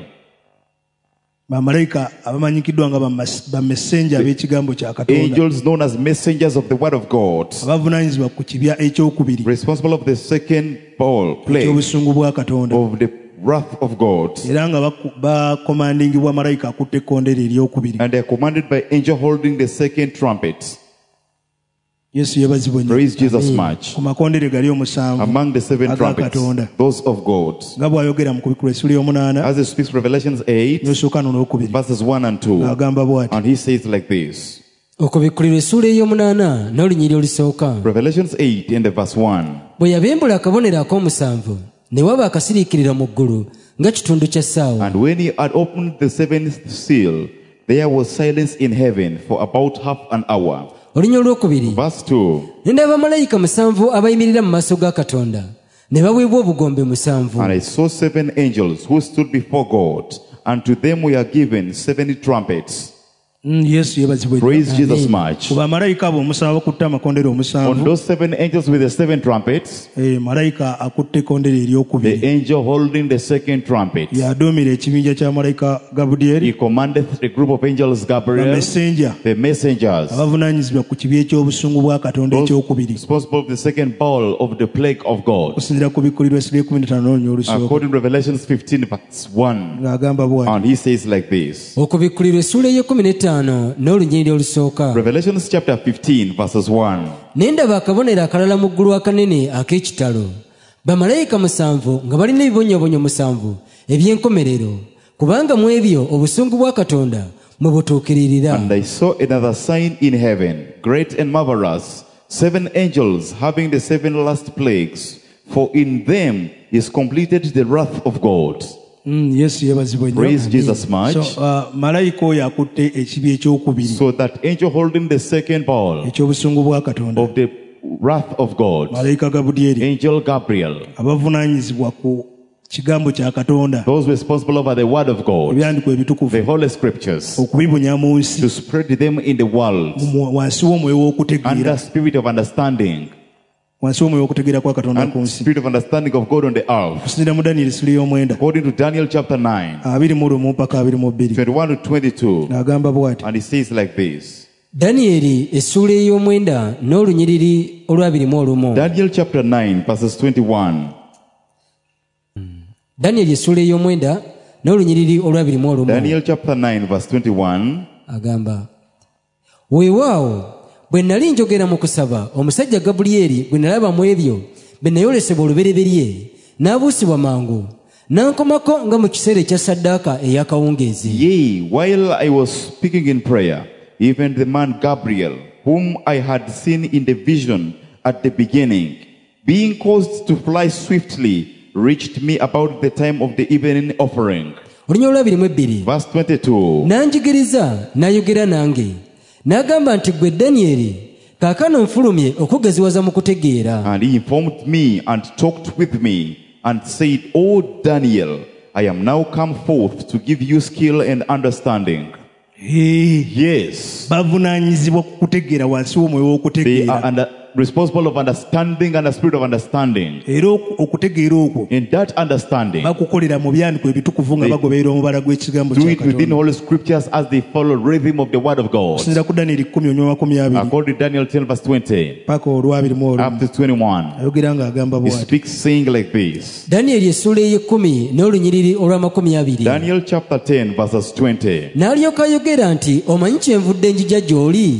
bamalayika abamanyikiddwa nga bamas- bamessenja ab'ekigambo kya katonda Angels known as messengers of the word of God, abavunaanyizibwa ku kibya ekyokubiri responsible of the second ball plague ekyobusungu bwa katonda of the wrath of God. era nga baku- bakomandingibwa malayika akutte ekkondere eryokubiri And they are commanded by angel holding the second trumpet. yesu yeebazibwe nnyo Praise Jesus much. ku makondere gali omusanvu Among the seven aga trumpets, katonda those of God. nga bw'ayogera mu kubikula essula y'omunaana As it speaks Revelations eight, n'osooka n'olwokubiri verses one and two. agamba bw'ati And he says like this. Okubikkulirwa essula ey'omunaana n'olunyiriri olusooka. Revelations eight in the verse one. Bwe yabembula akabonero ak'omusanvu, ne waba akasiriikirira mu ggulu nga kitundu kya ssaawa. And when he had opened the seventh seal, there was silence in heaven for about half an hour. Olunya olwokubiri. Verse two. Ne ndaba bamalayika musanvu abayimirira mu maaso ga Katonda, ne baweebwa obugombe musanvu. And I saw seven angels who stood before God, and to them were given seven trumpets. Mm, yesu yeebazibwe nnyo. Praise Jesus Amen. much. ku bamalayika abo omusanvu akutte amakondere On omusanvu those seven angels with the seven trumpets, eh, malayika akutte ekkondere the eryokubiri angel holding the second trumpet, yaduumira ekibinja kya malayika gabudyeri he commanded the group of angels Gabriel, bamessenja the messengers, abavunaanyizibwa ku kibi ekyobusungu bwa katonda those ekyokubiri responsible for the second bowl of the plague of God. okusinziira ku bikkulirwa essula ekumi n'etaano n'olunya olusooka According to Revelations fifteen verse one. ng'agamba bw'ati And he says like this. Okubikkulirwa essula ey'ekkumi n'ettaano n'olunyiriri olusooka. Revelations chapter fifteen verses one. Ne ndaba akabonero akalala mu ggulu akanene ak'ekitalo, bamalayika musanvu nga balina ebibonyoobonyo musanvu eby'enkomerero, kubanga mu ebyo obusungu bwa Katonda mwe butuukiririra. And I saw another sign in heaven, great and marvelous, seven angels having the seven last plagues, for in them is completed the wrath of God. Mm, yesu yeebazibwe nnyo Praise Jesus much. so uh, malayika oyo akutte ekibi ekyokubiri So that angel holding the second bowl ekyobusungu bwa katonda of the wrath of God, malayika gabudyeri angel Gabriel, abavunaanyizibwa ku kigambo kya katonda those responsible over the word of God, ebyandikwa ebitukuvu the holy scriptures, okubibunya mu nsi to spread them in the world mu- wansi w'omwoyo under w'okutegeera spirit of understanding. wansi w'omwoyo w'okutegeera kwa Katonda ku and nsi. spirit of understanding of God on the earth. Okusinziira mu Danyeri essula ey'omwenda According to Daniel chapter nine, abiri mu lumu mpaka abiri mu bbiri twenty-one to twenty-two, n'agamba bw'ati. and it says like this. Danyeri essuula ey'omwenda n'olunyiriri olwabiri mu olumu. Daniel chapter nine, verses twenty-one. Danyeri essuula ey'omwenda n'olunyiriri olwabiri mu olumu. Daniel chapter nine, verse twenty-one. Agamba, weewaawo bwe nnali njogera mu kusaba, omusajja Gabulyeri bwe nalaba mu ebyo bye nayolesebwa olubereberye n'abuusibwa mangu, n'ankomako nga mu kiseera ekya ssaddaaka ey'akawungeezi. Yea, while I was speaking in prayer, even the man Gabriel, whom I had seen in the vision at the beginning, being caused to fly swiftly, reached me about the time of the evening offering. Olunya olwabiri mu ebbiri. Verse twenty-two. N'anjigiriza n'ayogera nange n'agamba nti ggwe Danyeri, kaakano nfulumye okugeziwaza mu kutegeera. And he informed me and talked with me and said, O Daniel, I am now come forth to give you skill and understanding. Hey, Yes, bavunaanyizibwa ku kutegeera wansi w'omwoyo they w'okutegeera. are under, responsible of understanding and the spirit of understanding. Era oku- okutegeera okwo In that understanding, bakukolera mu byandiko ebitukuvu nga They bagoberera omubala gw'ekigambo do kya it within Katonda. Holy Scriptures as they follow rhythm of the Word of God. Okusinziira ku Danyeri kumi onywa makumi abiri According to Daniel ten verse twenty paka olwabiri mu up olumu to twenty-one, ayogera ng'agamba he bw'ati. speaks saying like this. Danyeri essuula ey'ekkumi n'olunyiriri olw'amakumi abiri. Daniel chapter ten verses twenty. N'alyoka ayogera nti, omanyi kyenvudde njija gy'oli?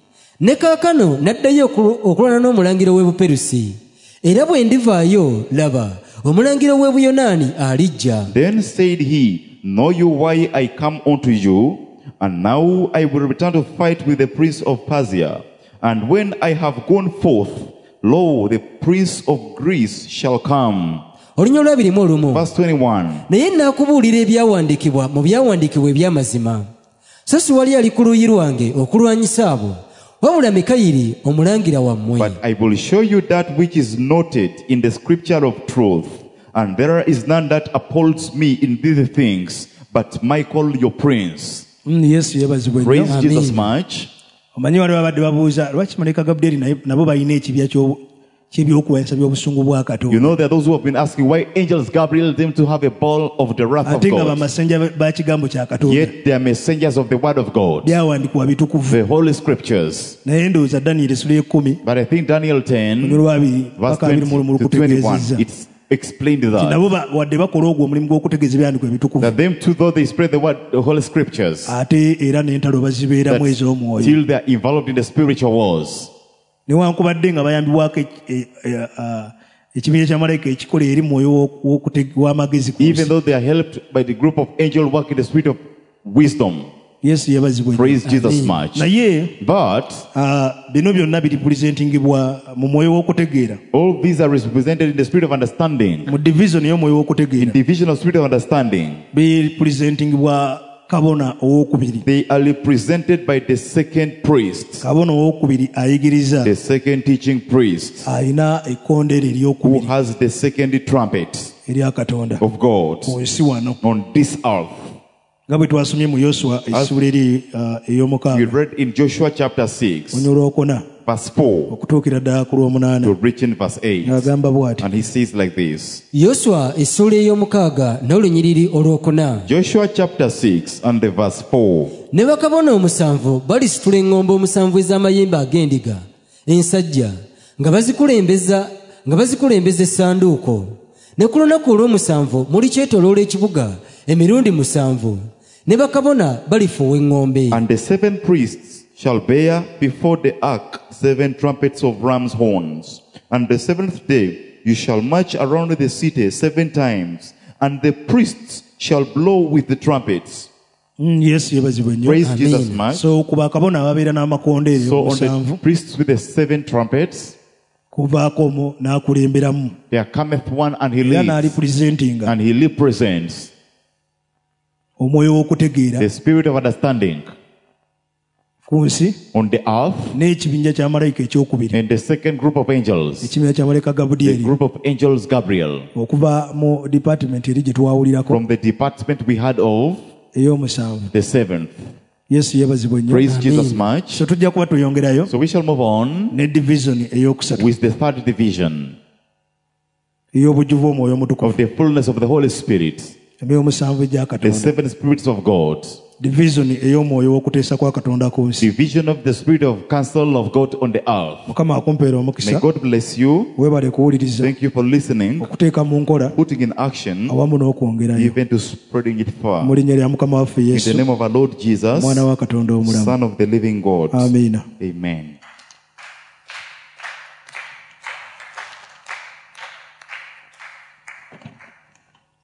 Ne kaakano n'addayo okulu- okulwana n'omulangira w'e Buperusi. Era bwe ndivaayo, laba, omulangira w'e Buyonaani alijja. Then said he, Know you why I come unto you? And now I will return to fight with the prince of Persia. And when I have gone forth, lo, the prince of Greece shall come. Olunya olwabiri mu olumu. Verse twenty-one. Naye nnaakubuulira ebyawandiikibwa mu byawandiikibwa eby'amazima. So si wali ali ku luuyi lwange okulwanyisa abo, wabula Mikayiri omulangira wammwe. But I will show you that which is noted in the scripture of truth. And there is none that upholds me in these things, but Michael your prince. Mm, Yesu yebazibwe Praise nnyo. Amen. Jesus much. Omanyi waliwo abadde babuuza lwaki malayika Gabulyeri naye- nabo balina ekibya ky'obu- ky'ebyokuwanisa by'obusungu bwa You Katonda know there are those who have been asking why angels Gabriel them to have a ball of the wrath of ate nga God. bamasenja ba kigambo kya Katonda Yet they are messengers of the word of God, byawandiikibwa bitukuvu. the holy scriptures. Naye ndowooza Danyeri essula y'ekkumi But I think Daniel olunya ten olwabiri verse paka abiri mu lumu twenty to twenty-one, lukutegeezezza it's explained nti that. nabo ba- wadde bakola ogwo omulimu gw'okutegeeza ebyandiko ebitukuvu That them too, though they spread the word, the holy scriptures, ate era n'entalo bazibeeramu that ez'omwoyo till they are involved in the spiritual wars. newankubadde nga bayambibwako e- e- e- a- ekibiina kya malayika ekikola eri mwoyo w'oku- w'okute- w'amagezi ku Even nsi. though they are helped by the group of angels working the spirit of wisdom. Yesu yebazibwe nnyo. Praise Jesus much. naye But ah, bino byonna biripulizentingibwa mu mwoyo w'okutegeera all these are represented in the spirit of understanding. mu division y'omwoyo w'okutegeera Division of spirit of understanding. biripulizentingibwa kabona owokubiri. They are represented by the second priest, Kabona owokubiri ayigiriza the second teaching priest, alina ekkondeere who eryokubiri has the second trumpet erya Katonda of God ku nsi wano, on this earth. nga bwe twasomye mu Yoswa essuula eri ah, We ey'omukaaga read in Joshua chapter six, olunya olwokuna verse four okutuukira ddala ku lw'omunaana to reach in verse eight. ng'agamba bw'ati. And he says like this. Yoswa essuula ey'omukaaga n'olunyiriri olwokuna. Joshua chapter six and the verse four. Ne bakabona omusanvu balisitula eŋŋombe omusanvu ez'amayembe ag'endiga ensajja nga bazikulembeza nga bazikulembeza essanduuko. Ne ku lunaku olw'omusanvu mulikyetooloola ekibuga emirundi musanvu. Ne bakabona balifuuwa eŋŋombe. And the seven priests shall bear before the ark seven trumpets of ram's horns. And the seventh day you shall march around the city seven times. And the priests shall blow with the trumpets. Mm, Yesu yebazibwe nnyo. Praise Amen. Jesus much. So ku bakabona ababeera n'amakondeere So on omusanvu the priests with the seven trumpets, kuvaako omu n'akulemberamu there cometh one and he era leads. n'alipulizentinga And he represents omwoyo w'okutegeera the spirit of understanding ku nsi on the earth. n'ekibinja kya malayika ekyokubiri And the second group of angels, ekibiina kya malayika the Gabulyeri group of angels Gabriel, okuva mu department eri gye twawulirako from the department we had of ey'omusanvu. the seventh. yesu yebazibwe nnyo. Praise Jesus much. So tujja kuba tuyongerayo So we shall move on ne division eyokusatu with the third division ey'obujjuvu omwoyo of omutukuvu, the fullness of the Holy Spirit, emyoyo musanvu egya the katonda. seven spirits of God, Division ey'omwoyo w'okuteesa kwa katonda ku nsi. division of the spirit of counsel of God on the earth. Mukama akumpeera May omukisa, God bless you. weebale kuwuliriza, Thank you for listening, okuteeka mu nkola putting in action, awamu n'okwongerayo. even to spreading it far. Mu linnya lya Mukama waffe In the Yesu, name of our Lord Jesus, Mwana wa Katonda omulamu. Son of the living God. Amiina. Amen.